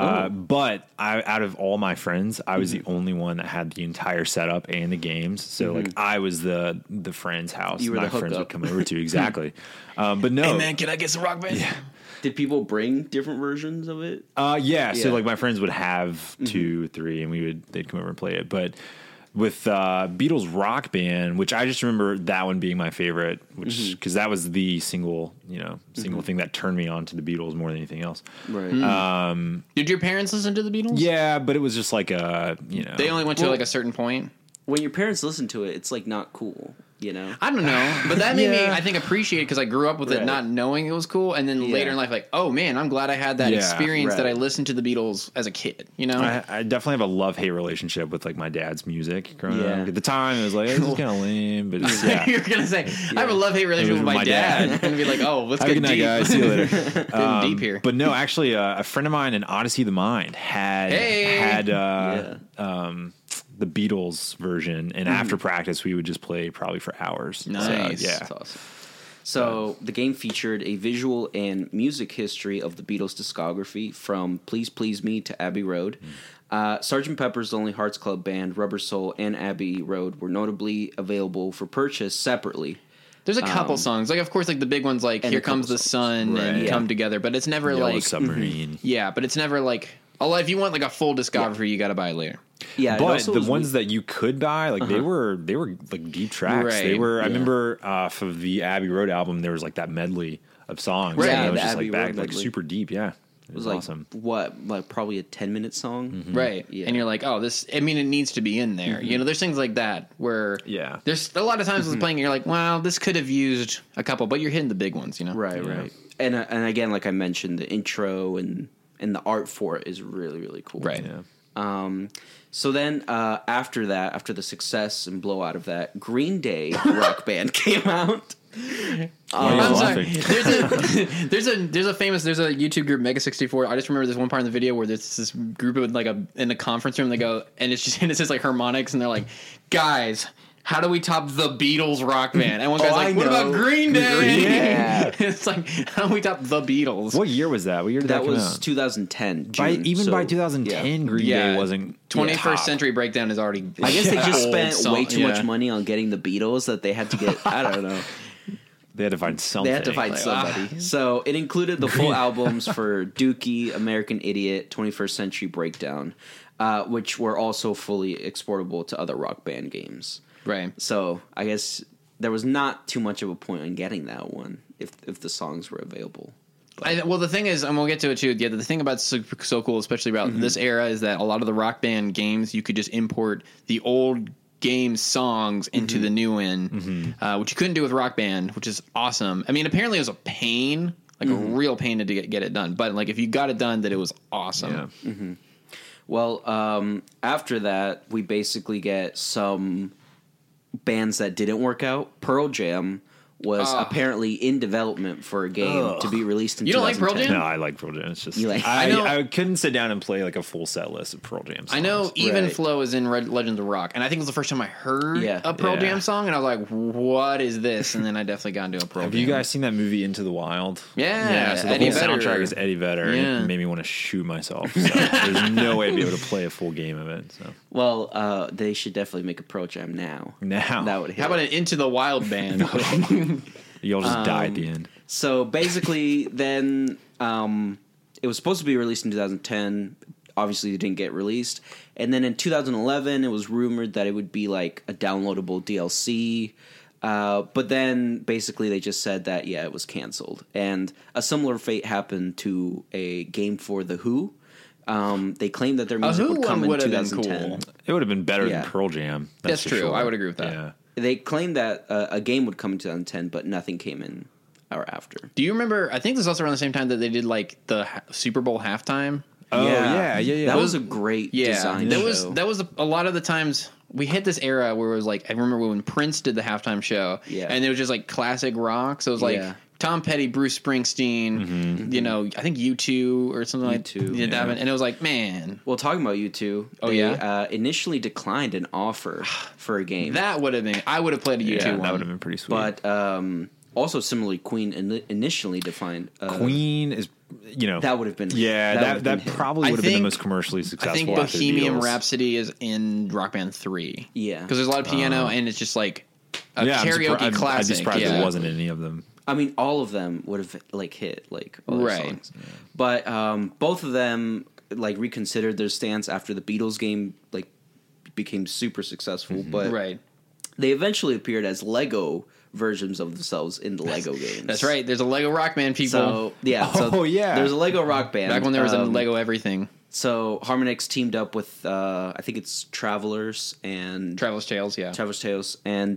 But out of all my friends, I was the only one that had the entire setup and the games. So like I was the friend's house You were my the friends hookup. would come over to. Exactly. But no. Hey man, can I get some Rock Band? Yeah. Did people bring different versions of it? Yeah. So Yeah. like my friends would have 2, 3, and they'd come over and play it. But with Beatles Rock Band, which I just remember that one being my favorite, which because that was the single thing that turned me on to the Beatles more than anything else. Right. Did your parents listen to the Beatles? Yeah, but it was just like They only went to like a certain point. When your parents listen to it, it's like not cool. You know. I don't know, but that made me, Yeah. I think, appreciate it because I grew up with it Right. not knowing it was cool, and then later in life, like, oh man, I'm glad I had that Yeah, experience that I right. listened to the Beatles as a kid. You know, I definitely have a love-hate relationship with like my dad's music growing Yeah. up. At the time, it was like this is kind of lame, but it's, yeah. you're gonna say I have a love hate relationship with my dad, and be like, oh, let's Have a get good night, deep. guys. See you later. Getting deep here. But no, actually, a friend of mine in Odyssey of the Mind had the Beatles version, and after practice, we would just play probably for hours. Nice. So, yeah. That's awesome. So the game featured a visual and music history of the Beatles' discography from Please Please Me to Abbey Road. Sgt. Pepper's Lonely Hearts Club Band, Rubber Soul, and Abbey Road were notably available for purchase separately. There's a couple songs, like of course, like the big ones, like And Here a couple Comes the songs. Sun and Right. Come Together, but it's never Yellow like Submarine. yeah, but it's never like. Oh, if you want like a full discography, you got to buy it later. Yeah, it But also the was ones that you could buy, like they were like deep tracks. Right. They were. I Yeah. remember off of the Abbey Road album, there was like that medley of songs. Right. and Yeah, it was the just Abbey like Road back, like medley. super deep. Yeah, it was like awesome. like probably a 10-minute song. Right. Yeah. And you're like, oh, this, I mean, it needs to be in there. You know, there's things like that where Yeah. there's a lot of times I was playing, and you're like, well, this could have used a couple, but you're hitting the big ones, you know? Right, right. And again, like I mentioned, the intro and the art for it is really, really cool. Right. Yeah. So then, after that, after the success and blowout of that, Green Day Rock Band came out. I'm sorry. laughing? There's a YouTube group Mega64. I just remember this one part in the video where there's this group of like in a conference room. They go and it's just like harmonics, and they're like, guys, how do we top the Beatles Rock Band? And one guy's I like, what know. about Green Day? Yeah. It's like, how do we top the Beatles? What year was that? What year did that, That come was out? 2010. By June, so, 2010, Green Yeah. Day wasn't 21st top. Century Breakdown is already. I guess they just old spent song. way too much Yeah. money on getting the Beatles that they had to get. I don't know. They had to find something. They had to find Like, somebody. So it included the full albums for Dookie, American Idiot, 21st Century Breakdown, which were also fully exportable to other Rock Band games. Right. So I guess there was not too much of a point in getting that one if the songs were available. Well, the thing is, and we'll get to it too. Yeah, the thing about so cool, especially about this era, is that a lot of the Rock Band games you could just import the old game songs into the new one, which you couldn't do with Rock Band, which is awesome. I mean, apparently it was a pain, like a real pain to get it done. But like if you got it done, that it was awesome. Yeah. Well, after that, we basically get some bands that didn't work out. Pearl Jam was apparently in development for a game to be released in 2010. You don't like Pearl Jam? No, I like Pearl Jam. It's just You like- I couldn't sit down and play like a full set list of Pearl Jam songs. I know Even Right. Flow is in Legends of Rock, and I think it was the first time I heard Yeah. a Pearl Yeah. Jam song, and I was like, "What is this?" And then I definitely got into a Pearl Have Jam. you guys seen that movie Into the Wild? Yeah, So the Eddie whole Vedder. soundtrack is Eddie Vedder, and Yeah. it made me want to shoot myself. So there's no way I'd be able to play a full game of it. So Well, they should definitely make a Pearl Jam now. now That would hit. How about an Into the Wild band? you'll just die at the end. So basically, then it was supposed to be released in 2010. Obviously, it didn't get released. And then in 2011, it was rumored that it would be like a downloadable DLC. But then basically they just said that, yeah, it was canceled. And a similar fate happened to a game for The Who. They claimed that their music Who would come one in would have been 2010. cool. It would have been better Yeah. than Pearl Jam. That's for true. sure. I would agree with that. Yeah. They claimed that a game would come in 2010, but nothing came in or after. Do you remember? I think this was also around the same time that they did like the Super Bowl halftime. Oh yeah. That was a great design that show. was a lot of the times we hit this era where it was like I remember when Prince did the halftime show, Yeah. and it was just like classic rock. So it was like Yeah. Tom Petty, Bruce Springsteen, you know, I think U2 or something like U2, did that one, and it was like, man, Well, talking about U2, Oh, they yeah? initially declined an offer for a game. that would have been. I would have played a U2 Yeah, one. that would have been pretty sweet. But also similarly, Queen initially defined Queen is, that would have been Yeah, that that, would've been that hit. probably I would have been the think- most commercially I successful. think after the Bohemian Beatles. Rhapsody is in Rock Band 3. Yeah. because there's a lot of piano and it's just like a Yeah, karaoke classic. I'd be surprised yeah. there wasn't any of them. I mean, all of them would have like hit like all their Right. songs, but both of them like reconsidered their stance after the Beatles game like became super successful. But Right. they eventually appeared as Lego versions of themselves in the Lego games. That's right. There's a Lego Rock Band, people. So yeah, Oh, yeah. There's a Lego Rock Band Back when there was a Lego everything. So Harmonix teamed up with I think it's Travelers and Traveler's Tales, yeah. Travelers Tales and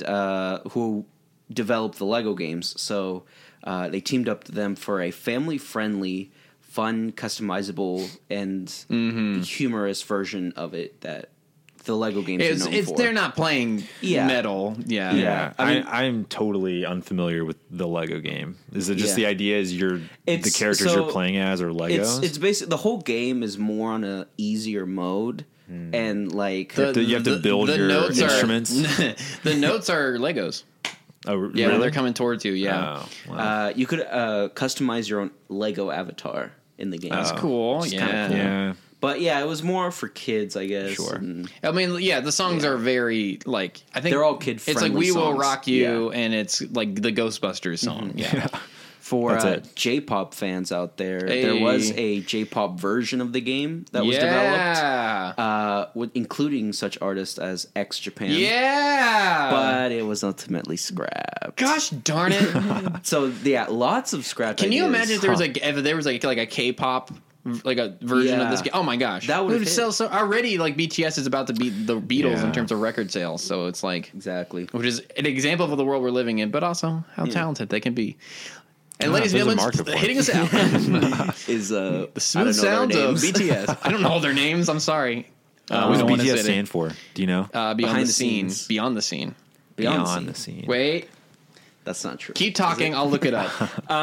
who developed the Lego games. So they teamed up to them for a family-friendly, fun, customizable, and humorous version of it that the Lego games are known for. They're not playing Yeah. metal. Yeah. Yeah, I mean- I'm totally unfamiliar with the Lego game. Is it just Yeah. the idea is the It's- characters so you're playing as are Legos? It's basically the whole game is more on a easier mode and like You have to build your notes instruments? the notes are Legos. oh, Yeah, really? they're coming towards you. Yeah. Oh, wow. you could customize your own Lego avatar in the game. That's cool. It's Yeah. kinda cool. yeah. But yeah, it was more for kids, I guess. Sure. and- I mean, yeah, the songs are very like I think They're all It's like kid-friendly "We Will songs. Rock You" and it's like the Ghostbusters song. Yeah. For That's it. J-pop fans out there, Hey. there was a J-pop version of the game that was developed, Yeah. including such artists as X Japan. Yeah. But it was ultimately scrapped. gosh darn it. So yeah, lots of scrapped. Can you ideas. imagine if there was like a K-pop like a version of this Yeah. game? Oh my gosh, That would've would hit. sell so already. Like BTS is about to beat the Beatles Yeah. in terms of record sales, so it's like Exactly. which is an example of the world we're living in, but also how talented they can be. And Yeah, ladies and there's a gentlemen, market for it. hitting us out. Is The I smooth don't know sound their of names. BTS. I don't know their names. I'm sorry. What we does don't want to BTS say it. stand for? Do you know? Beyond Behind the the scene. scenes. Beyond the scene. Beyond the scene. Wait. That's not true. Keep talking. I'll look it up.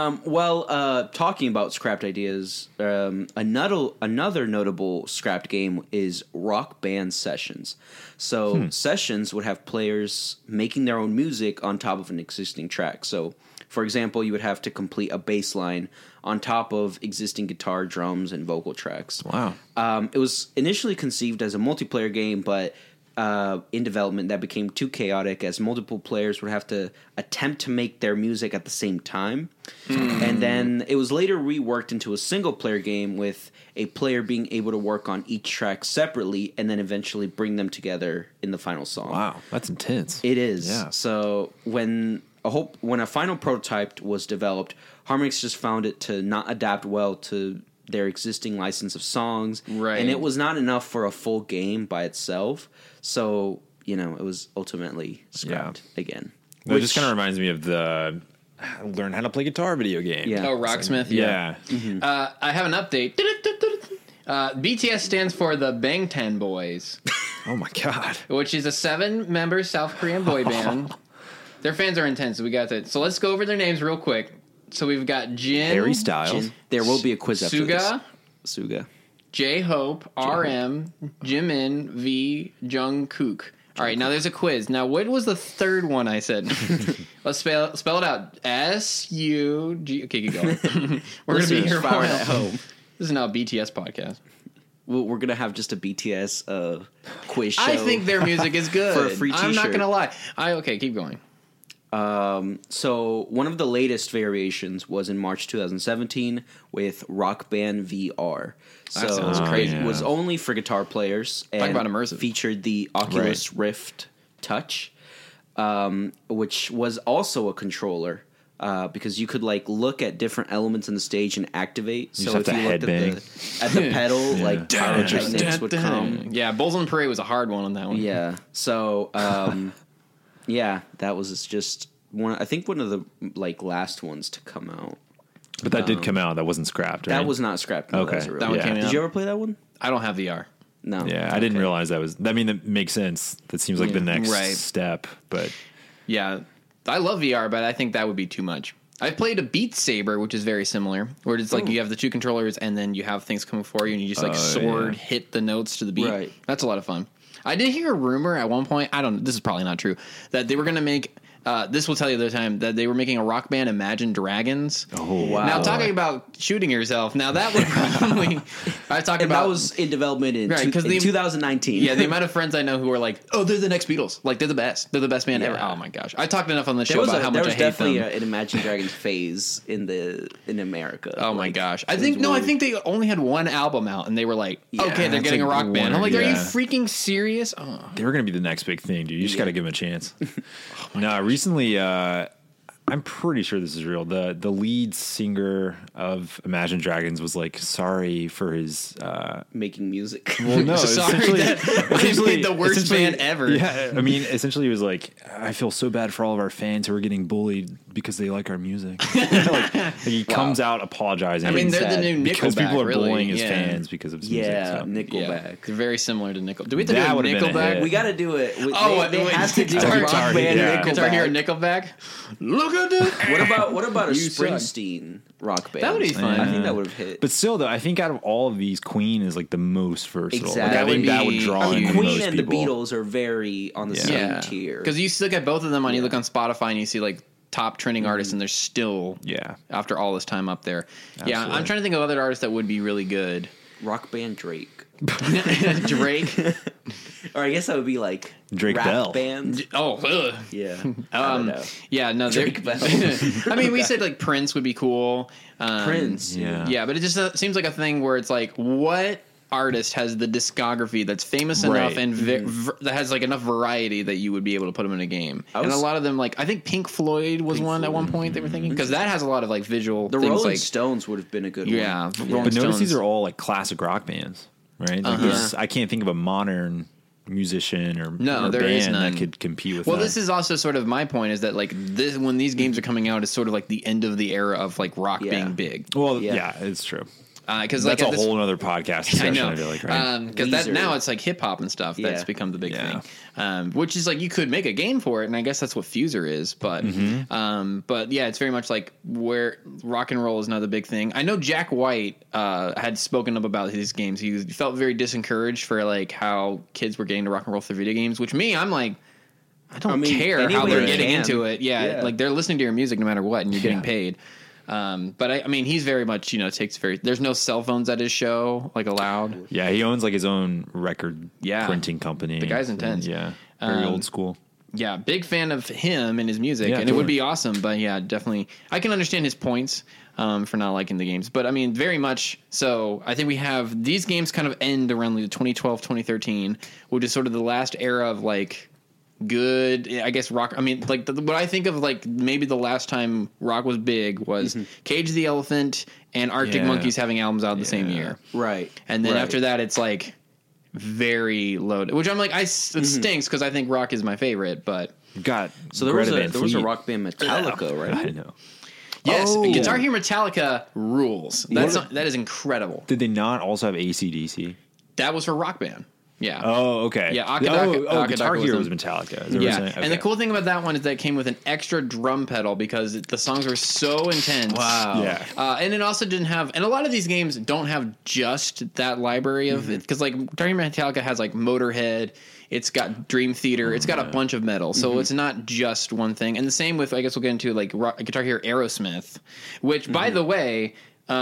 Talking about scrapped ideas, another notable scrapped game is Rock Band Sessions. So sessions would have players making their own music on top of an existing track. So, for example, you would have to complete a bass line on top of existing guitar, drums, and vocal tracks. Wow. It was initially conceived as a multiplayer game, but in development that became too chaotic as multiple players would have to attempt to make their music at the same time. And then it was later reworked into a single player game with a player being able to work on each track separately and then eventually bring them together in the final song. Wow, that's intense. It is. Yeah. So when a final prototype was developed, Harmonix just found it to not adapt well to their existing license of songs. Right. And it was not enough for a full game by itself. So, it was ultimately scrapped again. That just kind of reminds me of the learn how to play guitar video game. Yeah. Oh, Rocksmith. Yeah. I have an update. BTS stands for the Bangtan Boys, Oh my god. which is a 7-member South Korean boy band. Their fans are intense. So we got that. So let's go over their names real quick. So we've got Jin, Harry Styles. There will be a quiz after this. Suga, Suga. J-Hope, RM, Jimin, V, Jungkook. All right, now there's a quiz. Now, what was the third one I said? Let's spell it out. S-U-G. Okay, keep going. We're going to be here for Listeners, at home. This is now a BTS podcast. We're gonna have just a BTS quiz show. I think their music is good. For a free I'm not t-shirt. going to lie. Okay, keep going. So one of the latest variations was in March 2017 with Rock Band VR. So That sounds crazy. It was only for guitar players and about immersive. featured the Oculus Rift Touch, which was also a controller. Because you could like look at different elements in the stage and activate. You So just if have you to looked headbang. at the pedal, like pyrotechnics would come. Yeah, Bulls on Parade was a hard one on that one. Yeah. So, yeah, that was just one. I think one of the like last ones to come out. But that did come out. That wasn't scrapped, right? That was not scrapped. No, Okay. that was a real That one one. came Did out. you ever play that one? I don't have VR. No. Yeah, I didn't realize that was... I mean, that makes sense. That seems like the next Right. step, but... Yeah, I love VR, but I think that would be too much. I played a Beat Saber, which is very similar, where it's like you have the two controllers and then you have things coming for you and you just like sword hit the notes to the beat. Right. That's a lot of fun. I did hear a rumor at one point, this is probably not true, that they were going to make, this will tell you the time, that they were making a Rock Band Imagine Dragons. Oh, Wow. Now, talking about shooting yourself, now that would probably, I was talking And about. that was in development in, Right, 'cause in the- 2019. Yeah, the amount of friends I know who are like, oh, they're the next Beatles. Like, they're the best. They're the best band ever. Yeah. Oh, my gosh. I talked enough on the there show was, about how much I hate definitely them. an Imagine Dragons phase in America. Oh my Like, gosh! I it think was no. I really- think they only had one album out, and they were like, Yeah, "Okay, they're it's getting like a rock band." I'm like, "Are you yeah. freaking serious?" Oh. They were going to be the next big thing, dude. You just got to give them a chance. No, recently, I'm pretty sure this is real. The lead singer of Imagine Dragons was like sorry for his. making music. Well, no, Sorry essentially- that I made the worst essentially- band ever. Yeah, I mean, essentially, he was like, I feel so bad for all of our fans who are getting bullied because they like our music. like he comes out apologizing. I mean, they're the sad. new Nickelback. because people are really. bullying his Yeah. fans because of his music. Yeah, So. Nickelback. Yeah, they're very similar to Nickelback. Do we have to That do a would've been a Nickelback? hit. We got to do it. They wait, have to do Guitar a rock Hero, band yeah. Nickelback. Guitar Hero Nickelback. Look at this. What about a You suck. Springsteen rock band? That would be fun. I think that would have hit. But still, though, I think out of all of these, Queen is like the most versatile. Exactly. Like, I That think would that would be draw I mean, in Queen most and people. the Beatles are very on the same tier. Because you look at both of them and you look on Spotify and you see like top trending artists, and they're still Yeah. after all this time up there. Yeah, Absolutely. I'm trying to think of other artists that would be really good. Rock band Drake. Drake. Or I guess that would be like Drake rap Bell. band. Oh, ugh. Yeah. I don't know. Yeah, no, they're- Drake Bell. I mean, we said like Prince would be cool. Prince. Yeah. Yeah, but it just seems like a thing where it's like, what artist has the discography that's famous enough Right. and that has like enough variety that you would be able to put them in a game? I And a was- lot of them, like I think Pink Floyd was one at one point they were thinking, because that has a lot of like visual The things Rolling like Stones would have been a good yeah, one. Rolling But notice Stones. these are all like classic rock bands, right? Like there's- I can't think of a modern musician or, No, or there is band none. that could compete with Well, that. this is also sort of my point is that like this when these games are coming out is sort of like the end of the era of like rock Yeah. being big. well, Yeah. yeah, it's true. Because like That's at a this- whole other podcast discussion, I know, I feel like, right? because that Weezer. now it's like hip hop and stuff that's Yeah. become the big Yeah. thing, which is like you could make a game for it, and I guess that's what Fuser is. But, but yeah, it's very much like where rock and roll is now the big thing. I know Jack White had spoken up about his games. He felt very disencouraged for like how kids were getting to rock and roll through video games, which me, I'm like. I don't care any how way they're you getting can. into it. Yeah, like they're listening to your music no matter what, and you're getting paid. But I mean, he's very much, there's no cell phones at his show, like allowed. Yeah, he owns like his own record Yeah. printing company. The guy's intense. Yeah, very old school. Yeah, big fan of him and his music, Yeah, and it would totally. be awesome. But yeah, definitely, I can understand his points for not liking the games. But I mean, very much so. I think we have these games kind of end around like 2012, 2013, which is sort of the last era of like good, I guess, rock. I mean, like what I think of like maybe the last time rock was big was Cage the Elephant and Arctic Yeah. Monkeys having albums out the same year. Right. And then Right. after that, it's like very loaded, which I'm like, it stinks because I think rock is my favorite, but Got So there was Greta a Van Fleet. rock band Metallica, I right? know. yes, Oh. Guitar Hero Metallica rules. That is incredible. Did they not also have AC/DC? That was for Rock Band. Yeah. Oh, okay. Yeah, Guitar was Hero them. was Metallica. Is that what you're Yeah, saying? and the Okay. cool thing about that one is that it came with an extra drum pedal because the songs were so intense. Wow. Yeah. And it also didn't have, and a lot of these games don't have just that library of it, because like Guitar Hero Metallica has like Motorhead, it's got Dream Theater, it's got a bunch of metal, so it's not just one thing. And the same with, I guess we'll get into like Guitar Hero Aerosmith, which by the way,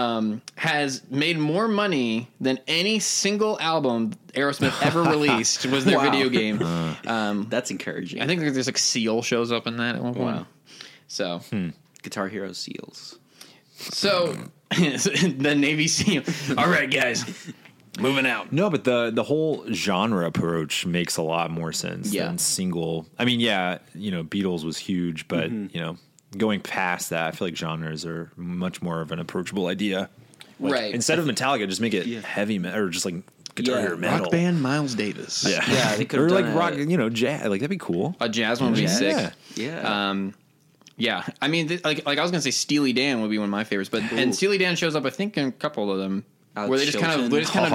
has made more money than any single album Aerosmith ever released was their Wow. video game. That's encouraging. I think there's like Seal shows up in that at one point. Wow. So, Guitar Hero Seals. so the Navy SEAL. All right, guys, moving out. No, but the whole genre approach makes a lot more sense Yeah. than single. I mean, yeah, Beatles was huge, but going past that, I feel like genres are much more of an approachable idea. Like, Right. Instead of Metallica, just make it heavy metal or just like Guitar Hero metal. Rock band Miles Davis. Yeah, Yeah, they could've or like done rock, a- jazz. Like that'd be cool. A jazz one would be sick. Yeah. Yeah, I mean, like I was gonna say, Steely Dan would be one of my favorites, but and Steely Dan shows up, I think, in a couple of them, Alex where they just kind of, Chilton.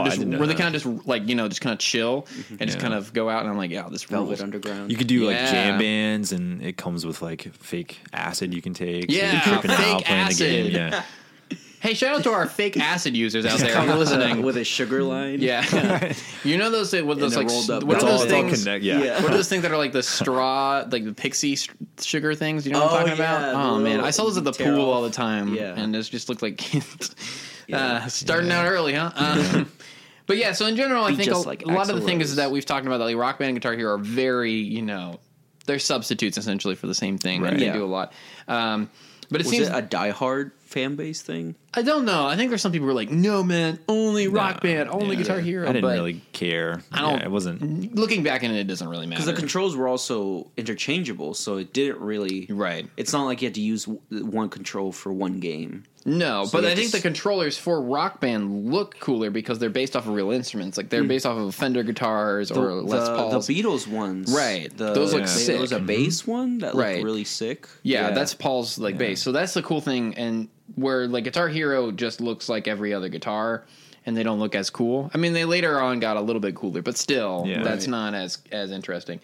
just like just kind of chill and just kind of go out, and I'm like, yeah, this Velvet rules. Underground. You could do like Yeah. jam bands, and it comes with like fake acid you can take. Yeah, so you're tripping out fake playing the game. acid. Yeah, Hey, shout out to our fake acid users out there. If you're listening. with a sugar line. Yeah, you know those what those a like rolled up what it's are all, those it's all things? connect. Yeah. What are those things that are like the straw, like the pixie sugar things? You know what I'm Oh, talking about? yeah, Oh the man, little I saw those at the tear pool off. all the time. Yeah. and it just looked like starting out early, huh? But yeah, so in general, I Be think just like a lot of the Axl things Rose. that we've talked about, that like Rock Band and Guitar Hero, are very they're substitutes essentially for the same thing, Right. and they Yeah. do a lot. But it Was seems it a diehard fan base thing? I don't know. I think there's some people who are like, no man, only Rock Band, only Guitar Hero. I didn't but really care. I don't. Yeah, it wasn't. Looking back in it doesn't really matter. Because the controls were also interchangeable, so it didn't really. Right. It's not like you had to use one control for one game. No, So but you I think just- the controllers for Rock Band look cooler because they're based off of real instruments. Like they're based off of Fender guitars or Les Pauls. The Beatles ones, Right. Those look sick. There was a bass one that Right. looked really sick. Yeah, that's Paul's like bass. So that's the cool thing, and where like Guitar Hero just looks like every other guitar, and they don't look as cool. I mean, they later on got a little bit cooler, but still, Yeah. that's not as interesting.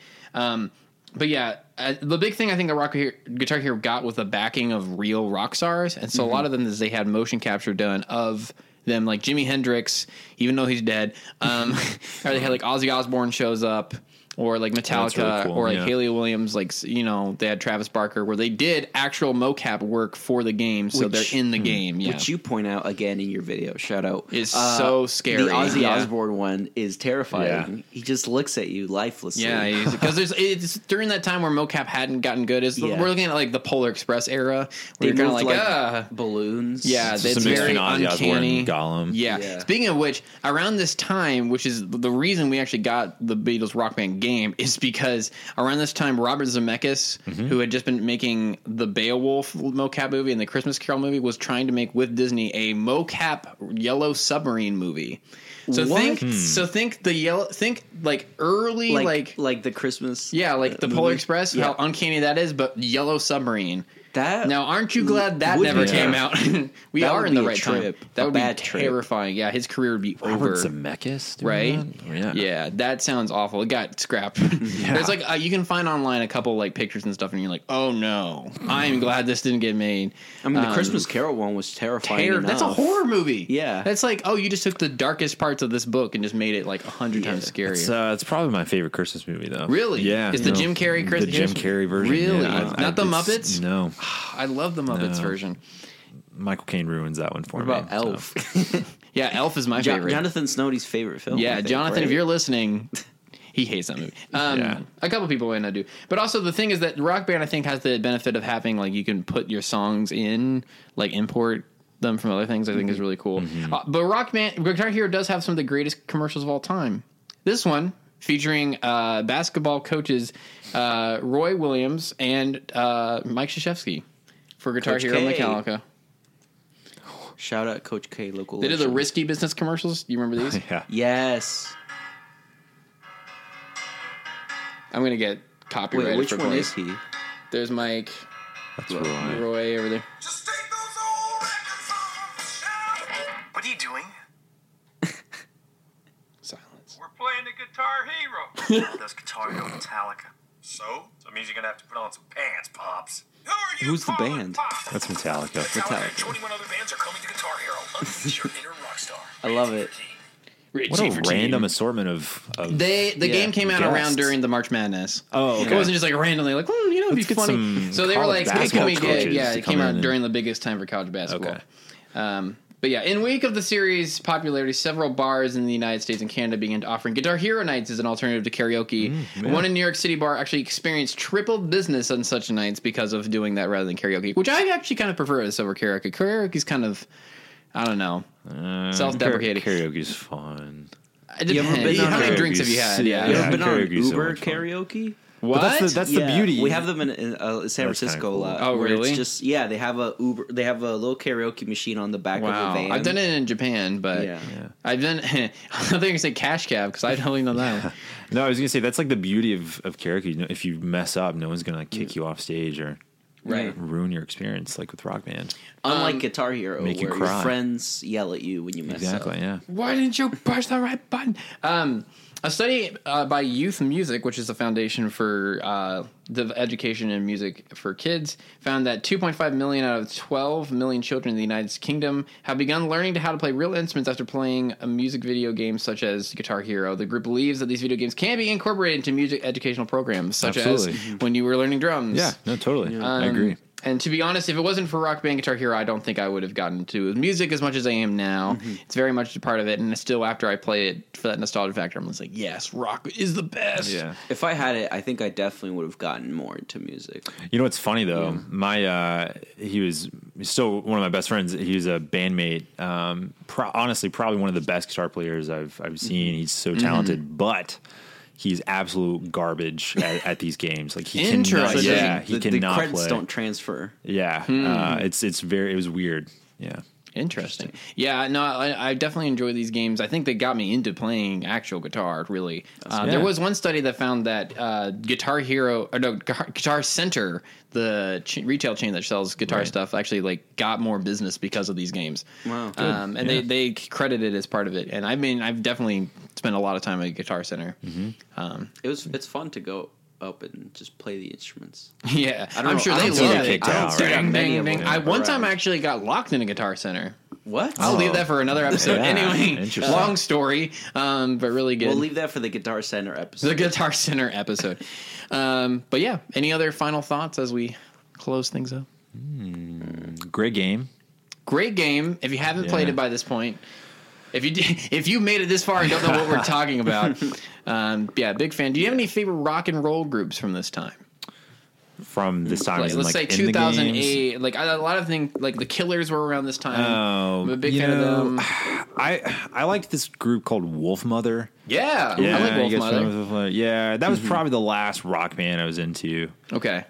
But yeah, the big thing I think the Guitar Hero got was the backing of real rock stars, and so a lot of them is they had motion capture done of them, like Jimi Hendrix, even though he's dead, or they had like Ozzy Osbourne shows up. Or like Metallica, really cool, or like yeah. Haley Williams, like they had Travis Barker, where they did actual mocap work for the game, so Which- they're in the game. Yeah, Which you point out again in your video. Shout out. Is so scary. The Ozzy Yeah. Osbourne one is terrifying. Yeah. He just looks at you lifelessly. yeah, because it's during that time where mocap hadn't gotten good. Yeah. We're looking at like the Polar Express era, They where you're kind of moved, like balloons. Yeah, It's it's a mix very between Ozzy Osbourne uncanny. and Gollum. Yeah. Yeah. Speaking of which, around this time, which is the reason we actually got the Beatles Rock Band game, is because around this time, Robert Zemeckis, who had just been making the Beowulf mocap movie and the Christmas Carol movie, was trying to make with Disney a mocap Yellow Submarine movie. So What? think like early like the Christmas. yeah, like the movie. Polar Express, Yeah. how uncanny that is, but Yellow Submarine. That Now, aren't you glad that would never be came terrible. out? We That are would in the be a right time. trip. That A would be bad trip. terrifying. Yeah, his career would be Robert over. Zemeckis, doing Right? that? Yeah. Yeah, that sounds awful. It got scrapped. There's like you can find online a couple like pictures and stuff, and you're like, oh no, I'm glad this didn't get made. I mean, the Christmas Carol one was terrifying. That's a enough. horror movie. Yeah. that's like, oh, you just took the darkest parts of this book and just made it like 100 times scarier. It's probably my favorite Christmas movie, though. Really? Yeah. Is the Jim Carrey The Christmas? Jim Carrey version. Really? Yeah. Not the it's- Muppets? No. I love the Muppets No. version. Michael Caine ruins that one for What me. about Elf? Yeah, Elf is my favorite. Jonathan Snowdy's favorite film. I Yeah, think, Jonathan, right? if you're listening, he hates that movie. Yeah. A couple people might not do. But also the thing is that Rock Band, I think, has the benefit of having, like, you can put your songs in, like, import them from other things, I think is really cool. But Rock Band, Guitar Hero does have some of the greatest commercials of all time. This featuring basketball coaches Roy Williams and Mike Krzyzewski for Guitar Coach Hero K. Metallica. Shout out Coach K, local. They did the legend. Risky Business commercials. Do you remember these? Yeah. Yes. I'm going to get copyrighted Wait, which for one play. is he? There's Mike. That's Roy. Roy over there. Just take those old records off the shelf. What are you doing? Silence. We're playing the Guitar Those Guitar Hero Metallica. So it means you're gonna have to put on some pants, Pops. Who are you Who's the calling band? Pops? That's Metallica. Metallica and 21 other bands are coming to Guitar Hero. Unleash your inner rock star. I love it. What a random assortment of The game came out guests. around during the March Madness. Oh, okay. It wasn't just like randomly like, it'd be get funny. some So they were college like, hey, can we basketball get? coaches Yeah, to it came come out in and- during the biggest time for college basketball. Okay. But yeah, in week of the series' popularity, several bars in the United States and Canada began offering Guitar Hero nights as an alternative to karaoke. One in New York City bar actually experienced triple business on such nights because of doing that rather than karaoke, which I actually kind of prefer this over karaoke. Karaoke's kind of, I don't know, self-deprecating. Karaoke's fun. It You ever depends. been on How many karaoke? drinks have you had? Yeah. You Yeah. ever been on karaoke's so Uber much fun. karaoke? What? But that's the Yeah, beauty. We have them in San Francisco a cool. lot. Oh, where really? It's just they have a Uber. They have a little karaoke machine on the back Wow, of the van. I've done it in Japan, but Yeah. I've done. I thought you were gonna say cash cab because I totally know that. One. No, I was gonna say that's like the beauty of karaoke. You know, if you mess up, no one's gonna kick you off stage or Right. ruin your experience like with Rock Band. Unlike Guitar Hero, make you where cry. your friends yell at you when you mess Exactly. up. Yeah. Why didn't you push the right button? A study by Youth Music, which is the foundation for the education in music for kids, found that 2.5 million out of 12 million children in the United Kingdom have begun learning how to play real instruments after playing a music video games such as Guitar Hero. The group believes that these video games can be incorporated into music educational programs, such Absolutely. as when you were learning drums. Yeah. No. Totally. I agree. And to be honest, if it wasn't for Rock Band Guitar Hero, I don't think I would have gotten into music as much as I am now. It's very much a part of it, and still, after I play it for that nostalgia factor, I'm just like, yes, rock is the best. Yeah. If I had it, I think I definitely would have gotten more into music. You know what's funny though? My he was still one of my best friends. He was a bandmate. Honestly, probably one of the best guitar players I've seen. He's so talented, but he's absolute garbage at these games. Like he cannot. Interesting. Yeah, he the cannot credits play. don't transfer. Yeah, it was weird. Yeah. Interesting. Yeah, no, I definitely enjoy these games. I think they got me into playing actual guitar, really. There was one study that found that Guitar Center, the retail chain that sells guitar stuff, actually like got more business because of these games. Wow. And they credit it as part of it. And I mean, I've definitely spent a lot of time at Guitar Center. It's fun to go up and just play the instruments. Yeah, don't I'm know. sure I they don't see love that it. kicked out, see that Ding, many ding, of ding. them I one time around. actually got locked in a Guitar Center. What? I'll leave that for another episode. Yeah, Anyway, interesting. long story, but really good. We'll leave that for the Guitar Center episode. The Guitar Center episode. But yeah, any other final thoughts as we close things up? Great game. Great game. If you haven't played Yeah. it by this point, if you made it this far and don't know what we're talking about, big fan. Do you have any favorite rock and roll groups from this time? From this time, Like, as in, let's say in the games? 2008. Like a lot of things, like the Killers were around this time. Oh, I'm a big you fan know, of them. I liked this group called Wolf Mother. Yeah, Yeah, I like Wolf you guys Mother. familiar with Wolf Mother? Yeah, that was probably the last rock band I was into. Okay.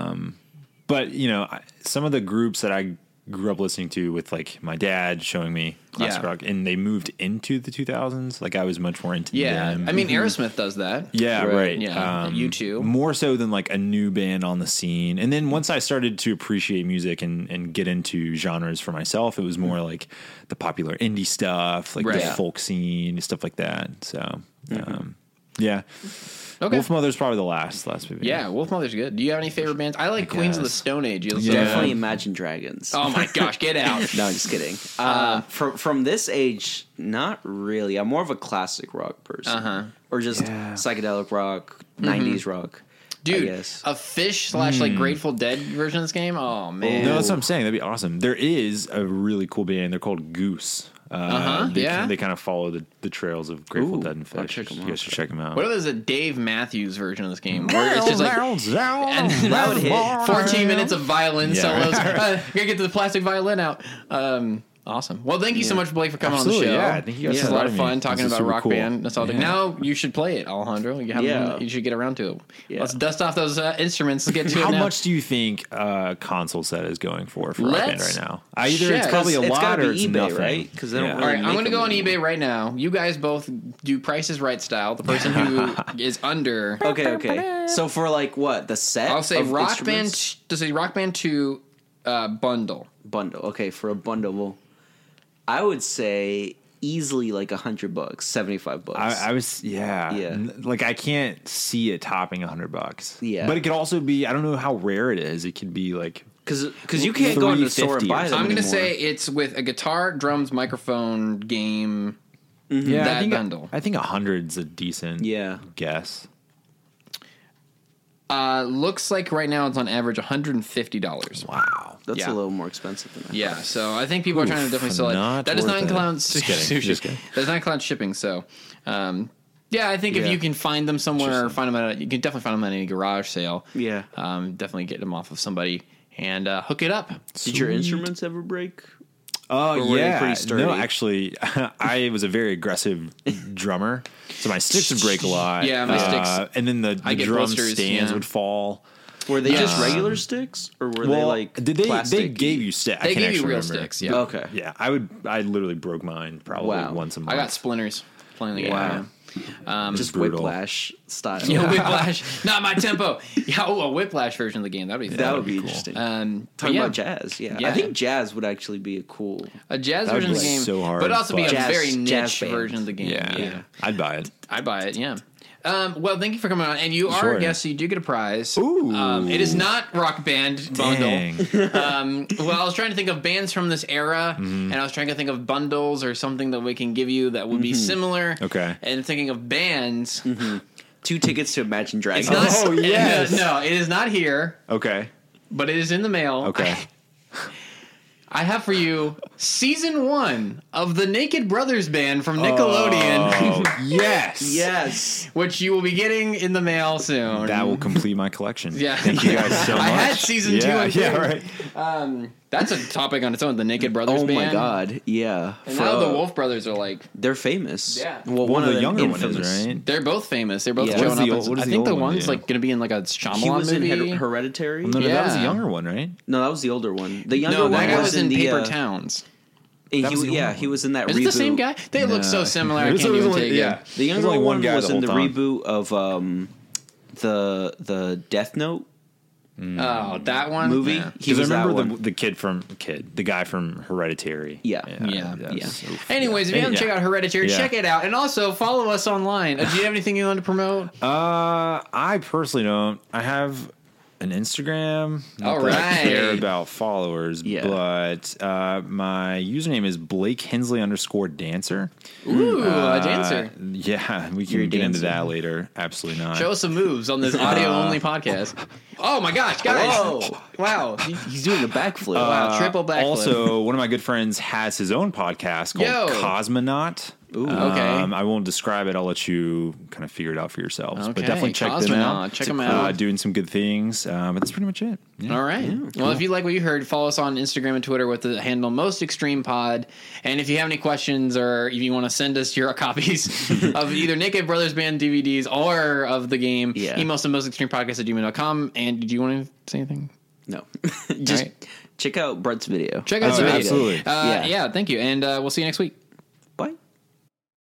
But you know, some of the groups that I grew up listening to with like my dad showing me classic Yeah. rock, and they moved into the 2000s. Like I was much more into Yeah, them. I mean Aerosmith does that. Yeah, right. Yeah, U2. More so than like a new band on the scene. And then once I started to appreciate music and get into genres for myself, it was more like the popular indie stuff, like Right. the Yeah. folk scene, stuff like that. So, yeah. Okay. Wolf Mother's probably the last movie. Yeah, Wolf Mother's good. Do you have any favorite bands? I like Queens of the guess. Stone Age. You listen to Definitely them? Imagine Dragons. Oh my gosh, get out. No, I'm just kidding. From this age, not really. I'm more of a classic rock person, or just psychedelic rock, '90s rock. I Dude, guess. a Fish / like Grateful Dead version of this game? Oh, man. No, that's what I'm saying. That'd be awesome. There is a really cool band. They're called Goose. They kind of follow the trails of Grateful Ooh, Dead and I'll Fish. check 'em You out. guys should check them out. What if there's a Dave Matthews version of this game? Where it's just like and That would hit. 14 minutes of violin Yeah, solos. Gotta get the plastic violin out. Awesome. Well, thank you so much, Blake, for coming Absolutely, on the show. yeah. I think you guys This should is a lot let of me. fun talking This is about super Rock cool. Band nostalgia. Yeah. Now you should play it, Alejandro. You should get around to it. Yeah. Let's dust off those instruments. Let's get to How it now. much do you think console set is going for Rock Band Let's right now? Either it's check. probably a It's lot gotta or be it's eBay, nothing. right? 'Cause they don't All right, I'm make going to go them on anymore. eBay right now. You guys both do Price is Right style. The person who is under. Okay. So for like what the set? I'll say of Rock Band. instruments? Does a Rock Band 2 bundle? Bundle. Okay, for a bundle, I would say easily like $100, $75. I was Yeah. Like I can't see it topping $100. Yeah. but it could also be, I don't know how rare it is. It could be like Because you can't go into the store and $350 buy or them I'm going to anymore. say it's with a guitar, drums, microphone, game. yeah, that I think bundle. I think 100's a decent guess. Looks like right now it's on average $150. Wow, That's Yeah. a little more expensive than that. Yeah, so I think people are trying to definitely sell it. not That does not worth it. include Just kidding, sushi. just kidding. That does not include shipping. So, yeah, I think if Yeah. you can find them somewhere, or find them you can definitely find them at any garage sale. Yeah. Definitely get them off of somebody and hook it up. Did your instruments ever break? Oh Or were they yeah, pretty sturdy? no, actually, I was a very aggressive drummer, so my sticks would break a lot. Yeah, my sticks. and then the I get drum blisters, stands yeah. would fall. Were they just regular sticks, or were they like did they? plastic? They gave you sticks. They I can't gave you actually real remember. sticks. Yeah. Okay. Yeah, I literally broke mine probably Wow. once a month. I got splinters playing the game. Wow. Yeah. Just brutal. Whiplash style. Yeah, Whiplash, not my tempo. Yeah, a Whiplash version of the game. That'd be fun. That would be cool. interesting. But Talking yeah, about jazz, yeah. Yeah. I think jazz would actually be a cool. a jazz That would version of the be game, so hard, but also be a but- Jazz- very niche jazz band. version of the game. Yeah, I'd buy it. I'd buy it. Yeah. Well, thank you for coming on, and you are Sure. a guest, so you do get a prize. Ooh. It is not Rock Band bundle. Dang. Well, I was trying to think of bands from this era, and I was trying to think of bundles or something that we can give you that would be similar. Okay. And thinking of bands. 2 tickets to Imagine Dragons. It's not, Oh, yes. No, it is not here, Okay. but it is in the mail. Okay. I have for you season 1 of the Naked Brothers Band from Nickelodeon, Oh, yes. Yes. which you will be getting in the mail soon. That will complete my collection. Yeah. Thank you guys so much. I had season 2 yeah, and 3. Yeah, right. That's a topic on its own, the Naked Brothers Oh Band. my god. Yeah. And now the Wolf Brothers are like, They're famous. Yeah. Well, One one of of the them younger infamous. one is, right? they're both famous. They're both Yeah. showing What does up. the- what I does think the the old one one's do? like going to be in like a Shyamalan He was in movie. Hereditary. No, that was the Yeah. younger one, right? No, that was the older one. The younger No, one that guy was in the Paper Towns. He, That was the older he was in that Is reboot. it the same guy? They look so similar. I It was can't even only- take yeah. it. The younger There's only one guy was the in the whole time. reboot of the Death Note Oh, that one movie. Yeah. He Because was I that remember one. the guy from Hereditary. Yeah. Yeah. that's- Anyways, if you haven't checked out Hereditary, Yeah. check it out, and also follow us online. Do you have anything you want to promote? I personally don't. I have an Instagram. Not All that I right. care about followers, Yeah. but my username is Blake Hensley _dancer. Ooh, a dancer. Yeah, we You're a can get into dancer. that later. Absolutely not. Show us some moves on this audio-only podcast. Oh my gosh, guys! Whoa. Wow, He's doing a backflip. wow, triple backflip. Also, one of my good friends has his own podcast called Yo. Cosmonaut. Ooh. Okay. I won't describe it. I'll let you kind of figure it out for yourselves. Okay, But definitely check them Cosmonaut. out. Check 'em out. Doing some good things. But that's pretty much it. Yeah. All right. Well, if you like what you heard, follow us on Instagram and Twitter with the handle Most Extreme Pod. And if you have any questions or if you want to send us your copies of either Naked Brothers Band DVDs or of the game, email us at mostextremepodcast@gmail.com. And did you want to say anything? No. Just right. check out Brent's video. Check out the video. absolutely. Yeah, thank you. And we'll see you next week.